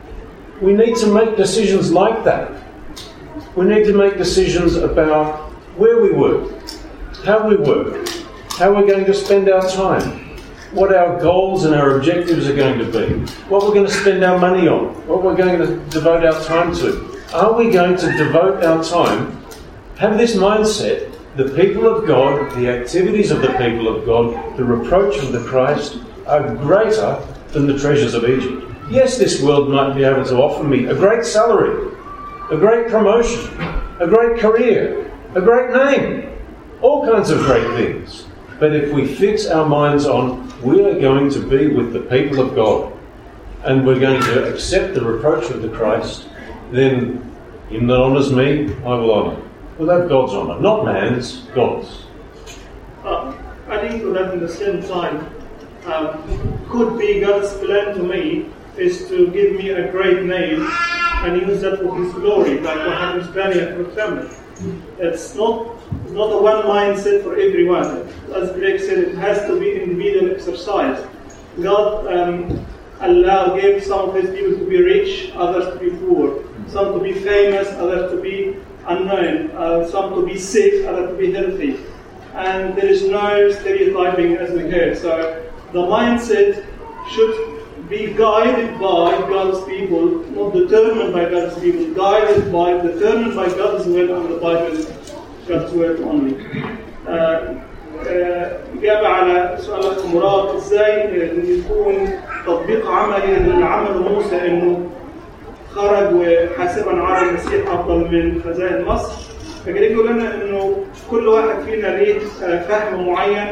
we need to make decisions like that. We need to make decisions about where we work, how we work, how we're going to spend our time, what our goals and our objectives are going to be, what we're going to spend our money on, what we're going to devote our time to. Are we going to devote our time, have this mindset, the people of God, the activities of the people of God, the reproach of the Christ are greater than the treasures of Egypt. Yes, this world might be able to offer me a great salary, a great promotion, a great career, a great name, all kinds of great things. But if we fix our minds on we are going to be with the people of God and we're going to accept the reproach of the Christ, then him that honours me, I will honour. We'll have God's honour, not man's, God's. Uh, I think that at the same time, um, could be God's plan to me is to give me a great name and use that for His glory, like what happens to Daniel, for example. It's not it's not a one mindset for everyone. As Greg said, it has to be individual exercise. God um, allowed, gave some of His people to be rich, others to be poor, some to be famous, others to be unknown, uh, some to be sick, others to be healthy. And there is no stereotyping as we heard. So the mindset should be guided by God's people, not determined by God's people, guided by, determined by God's will, and the Bible is God's word only. إجابة على سؤال أخ مراد، إزاي يكون تطبيق عملي للعمل موسى إنه خرج وحاسبا على المسيح أفضل من خزائن مصر؟ فجريب يقول لنا إنه كل واحد فينا ليه فهم معين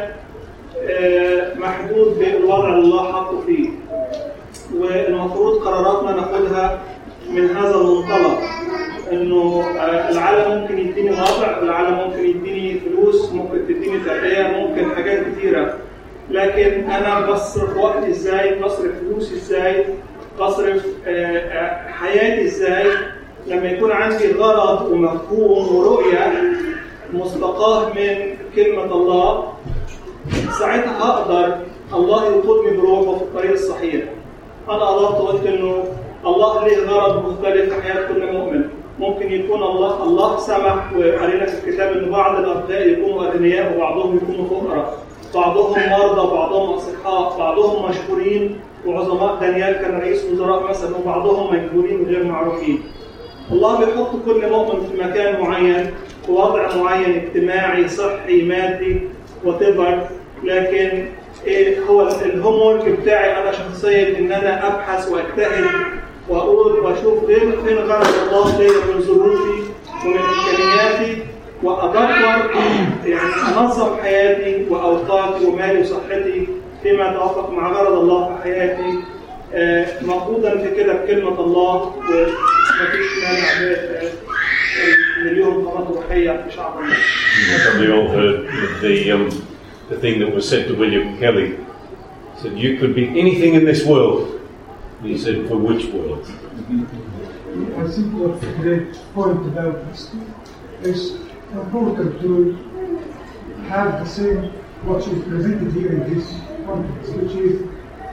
محدود بالوضع اللي الله حطه فيه، والمفروض قراراتنا ناخدها من هذا المنطلق، انه العالم ممكن يديني وضع، العالم ممكن يديني فلوس، ممكن تديني ترقية، ممكن حاجات كتيرة، لكن انا بصرف وقتي ازاي، بصرف فلوسي ازاي، بصرف حياتي ازاي. لما يكون عندي غرض ومفهوم ورؤية مستقاه من كلمة الله، ساعتها هقدر الله يقودني بروحه في الطريق الصحيح. أنا أضفت وقلت إنه الله له غرض مختلف في حياة كل مؤمن. ممكن يكون الله الله سمح وقال في الكتاب إن بعض الأبناء يكونوا أغنياء وبعضهم يكونوا فقراء، بعضهم مرضى وبعضهم أصحاء، بعضهم مشهورين وعظماء. دانيال كان رئيس وزراء مثلا، وبعضهم مجهولين وغير معروفين. الله بيحط كل مؤمن في مكان معين، في وضع معين، اجتماعي، صحي، مادي، whatever. لكن إيه هو الهومورك بتاعي أنا شخصيا إن أنا أبحث وأجتهد وأقول وأشوف فين فين غرض الله ليا من ظروفي ومن إمكانياتي، وأدبر يعني أنظم حياتي وأوقاتي ومالي وصحتي فيما يتوافق مع غرض الله في حياتي، آه موجودا في كده بكلمة الله، ومفيش مانع مليون قناة روحية في شعب الله. Probably all heard the um, the thing that was said to William Kelly. He said, "You could be anything in this world." And he said, "For which world?" I think what's a great point about this is important to have the same what is presented here in this context, which is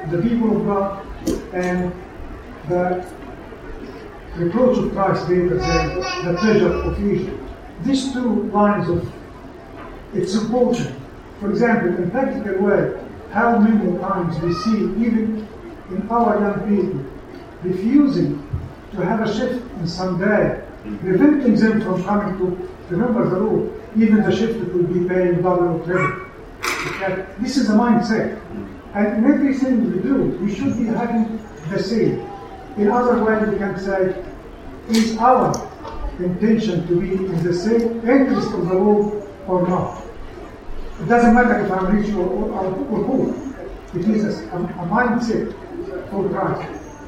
the people of God and the reproach of Christ greater than the pleasure of Egypt. These two lines of, it's important. For example, in practical way, how many times we see, even in our young people, refusing to have a shift in some day, preventing them from coming to remember the rule, even the shift that will be paying double or triple. Okay? This is a mindset. And in everything we do, we should be having the same. In other words, we can say, is our intention to be in the same interest of the Lord or not? It doesn't matter if I'm rich or, or, or poor. It is a, a mindset for Christ.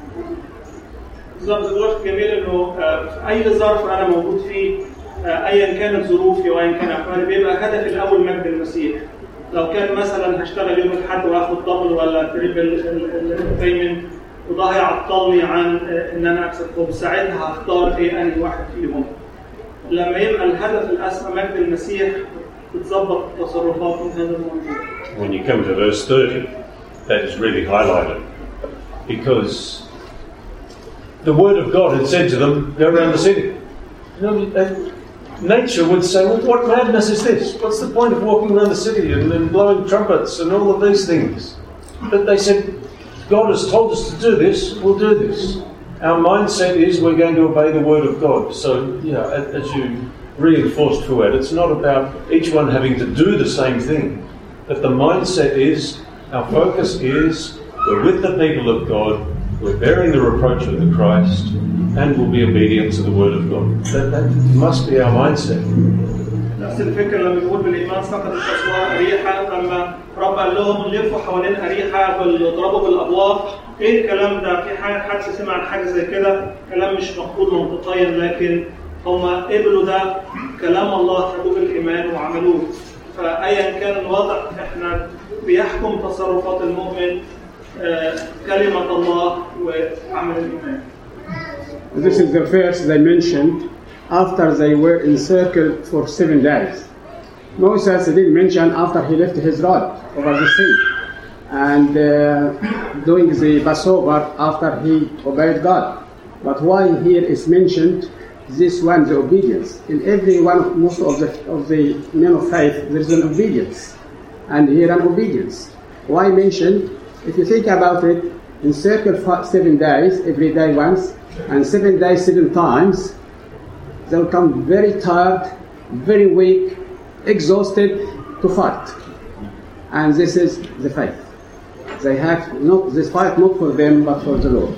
بالظبط دلوقتي جميل انه في اي ظرف انا موجود فيه ايا كانت ظروفي وايا كان احوالي بيبقى هدفي الاول مجد المسيح. لو كان مثلا هشتغل يوم الاحد واخد دبل ولا تريبل البيمنت وده هيعطلني عن ان انا اكسب خبز، ساعتها هختار ايه انهي واحد فيهم. لما يبقى الهدف الاسمى مجد المسيح بتظبط التصرفات من هذا الموضوع. When you come to verse thirty, that is really highlighted because the word of God had said to them, go around the city. You know, nature would say, well, what madness is this? What's the point of walking around the city and, and blowing trumpets and all of these things? But they said, God has told us to do this, we'll do this. Our mindset is we're going to obey the word of God. So, yeah, as you reinforced Fuad, it's not about each one having to do the same thing. But the mindset is, our focus is, we're with the people of God, we're bearing the reproach of the Christ, and we'll be obedient to the word of God. That, that must be our mindset. نفس الفكرة لما بيقول بالإيمان سقطت أسوار أريحة، لما رب قال لهم لفوا حوالين أريحة بيضربوا بالأبواق. إيه الكلام ده؟ في حد سمع عن حاجة زي كده؟ كلام مش مقبول منطقيا، لكن هم قبلوا ده كلام الله، خدوه بالإيمان وعملوه. فأيا كان الوضع إحنا بيحكم تصرفات المؤمن كلمة الله وعمل الإيمان. This is the verse they mentioned after they were encircled for seven days. Moses did mention after he left his rod over the sea and uh, doing the Passover after he obeyed God. But why here is mentioned this one, the obedience? In every one, most of the of the men of faith, there is an obedience, and here an obedience. Why mention? If you think about it, encircle seven days, every day once, and seven days seven times, they'll come very tired, very weak, exhausted to fight. And this is the faith. They have not this fight not for them but for the Lord.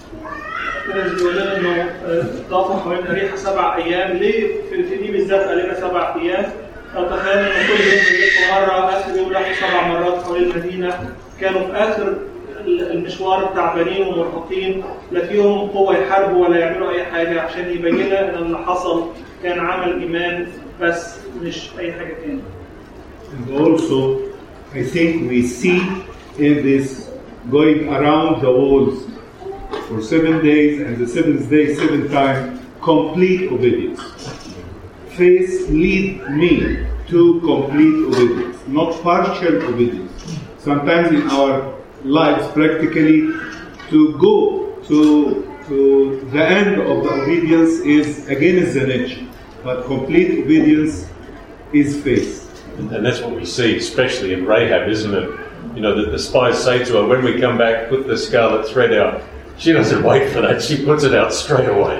بيقول لنا انه ضافوا حوالين اريحه سبع ايام، ليه في دي بالذات قال لنا سبع ايام؟ لو تخيلنا ان كل يوم بيلفوا مره، اخر يوم راحوا سبع مرات حوالين المدينه، كانوا في اخر المشوار تعبانين ومرهقين، لا فيهم قوه يحاربوا ولا يعملوا اي حاجه، عشان يبين لنا ان اللي حصل كان عمل ايمان بس مش اي حاجه تاني. And also, I think we see in this going around the walls for seven days and the seventh day, seven times, complete obedience. Faith lead me to complete obedience, not partial obedience. Sometimes in our lives, practically, to go to, to the end of the obedience is against the nature, but complete obedience is faith. And that's what we see, especially in Rahab, isn't it? You know, that the spies say to her, when we come back, put the scarlet thread out. She doesn't wait for that, she puts it out straight away.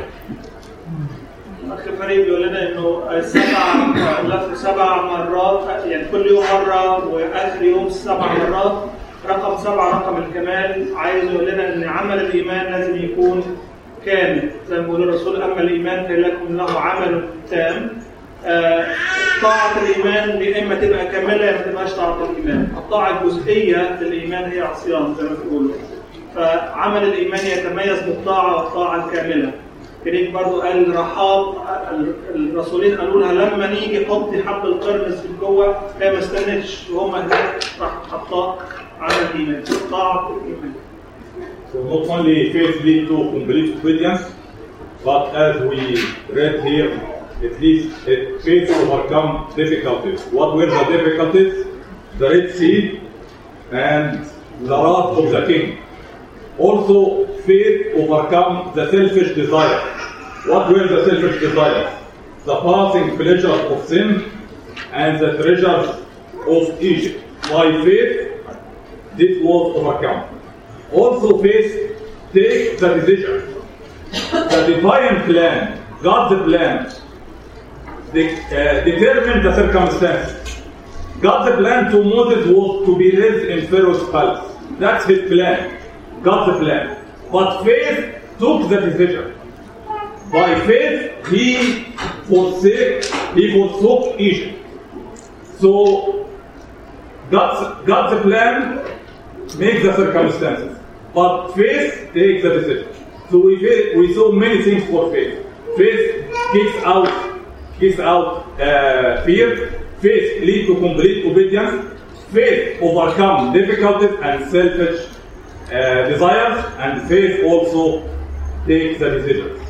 أخي فريد بيقول لنا إنه سبع لف سبع مرات، يعني كل يوم مرة وآخر يوم سبع مرات. رقم سبعة رقم الكمال، عايز يقول لنا إن عمل الإيمان لازم يكون كامل، زي ما بيقول الرسول أما الإيمان فليكن له عمل تام. آه، طاعة الإيمان يا إما تبقى كاملة يا ما تبقاش طاعة الإيمان. الطاعة الجزئية للإيمان هي عصيان زي ما بيقولوا. فعمل الإيمان يتميز بالطاعة والطاعة الكاملة. كريم برضو قال رحاب، الرسولين قالوا لها لما نيجي حطي حب القرمز في الجوه، هي ما استنتش وهم هناك راح حطاه على الإيمان، طاعة الإيمان. So not only faith lead to complete obedience, but as we read here, it leads faith to overcome difficulties. What were the difficulties? The Red Sea and the wrath of the king. Also, faith overcome the selfish desire. What were the selfish desires? The passing pleasures of sin and the treasures of Egypt. By faith, this was overcome. Also, faith takes the decision. The divine plan, God's plan, de- uh, determined the circumstances. God's plan to Moses was to be raised in Pharaoh's palace. That's his plan. God's plan. But faith took the decision. By faith, he forsake, he forsook Egypt. So, God's, God's plan makes the circumstances. But faith takes the decision. So we, we saw many things for faith. Faith kicks out, kicks out uh, fear. Faith leads to complete obedience. Faith overcomes difficulties and selfish uh, desires. And faith also takes the decisions.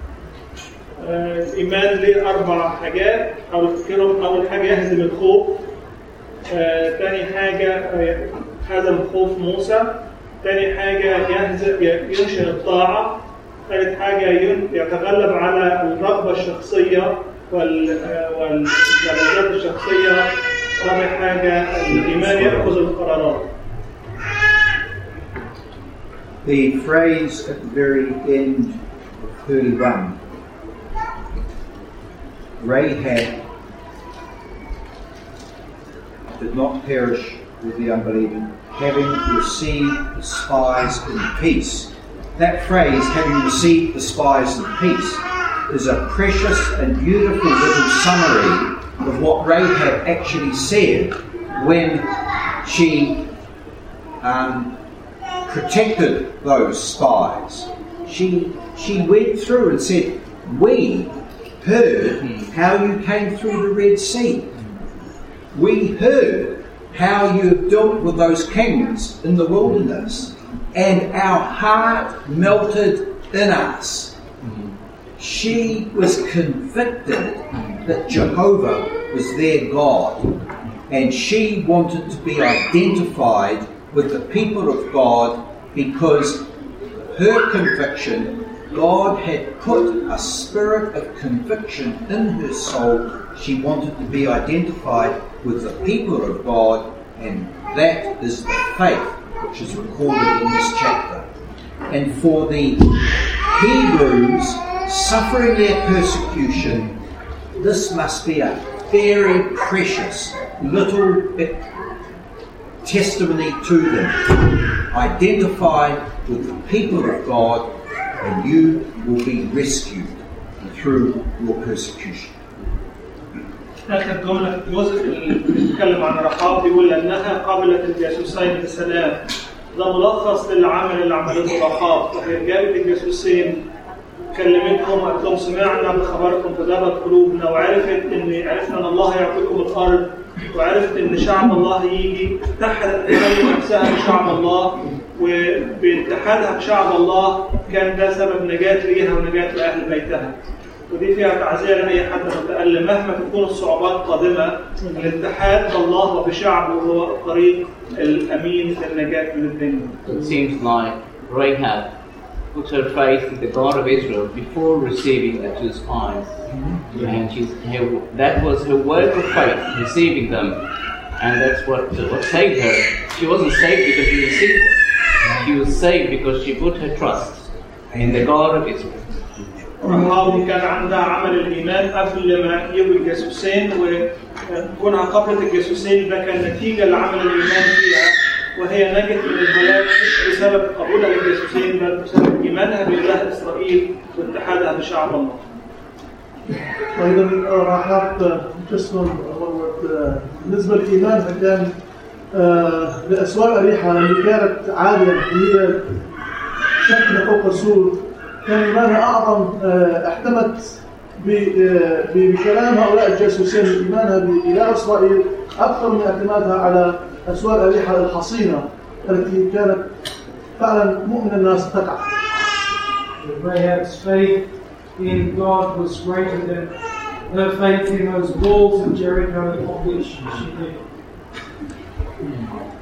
الإيمان ليه أربع حاجات أو تفكرهم. أول حاجة يهزم الخوف. آه، تاني حاجة آه، هزم خوف موسى. تاني حاجة يهزم ينشئ الطاعة. ثالث حاجة يتغلب على الرغبة الشخصية والملذات الشخصية. رابع حاجة الإيمان يأخذ القرارات. The phrase at the very end of thirty-one, Rahab did not perish with the unbelieving, having received the spies in peace. That phrase, having received the spies in peace, is a precious and beautiful little summary of what Rahab actually said when she um, protected those spies. She, she went through and said, we heard how you came through the Red Sea. We heard how you have dealt with those kings in the wilderness, and our heart melted in us. She was convicted that Jehovah was their God, and she wanted to be identified with the people of God because her conviction, God had put a spirit of conviction in her soul. She wanted to be identified with the people of God, and that is the faith which is recorded in this chapter. And for the Hebrews suffering their persecution, this must be a very precious little testimony to them. Identified with the people of God, and you will be rescued through your persecution. آخر جملة في الجزء اللي بيتكلم عن رحاب بيقول أنها قابلت الجاسوسين بسلام. ده ملخص للعمل اللي عملته رحاب. وهي جابت الجاسوسين كلمتهم قالت لهم سمعنا بخبركم فذابت قلوبنا، وعرفت إن عرفنا أن الله يعطيكم الأرض، وعرفت إن شعب الله يجي. اتحدت نفسها بشعب الله، وباتحادها بشعب الله كان ده سبب نجاة ليها ونجاة لأهل بيتها. ودي فيها تعزية لأي حد متألم مهما تكون الصعوبات قادمة. الاتحاد بالله وبشعبه هو الطريق الأمين للنجاة من الدنيا. It seems like Rahab put her faith in the God of Israel before receiving the two spies, mm-hmm. and she's, her, that was her work of faith, receiving them, and that's what what saved her. She wasn't saved because she received them; she was saved because she put her trust in the God of Israel. رحاب كان عندها عمل الإيمان قبل ما يجوا الجاسوسين، وكونها قبلت الجاسوسين ده كان نتيجة لعمل الإيمان فيها، وهي نجت من الهلاك مش بسبب قبولها للجاسوسين بل بسبب إيمانها بإله إسرائيل واتحادها بشعب الله. وإذا راحت جسم بالنسبة لإيمانها كان لأسوار أريحة اللي كانت عالية هي شكل فوق السور، كان إيمانها أعظم. احتمت بكلام هؤلاء الجاسوسين إيمانها بإله إسرائيل أكثر من اعتمادها على أسوار أريحة الحصينة التي كانت فعلا مؤمن الناس تقع. Rahab's faith in God was greater than her faith in those walls of Jericho of which she did.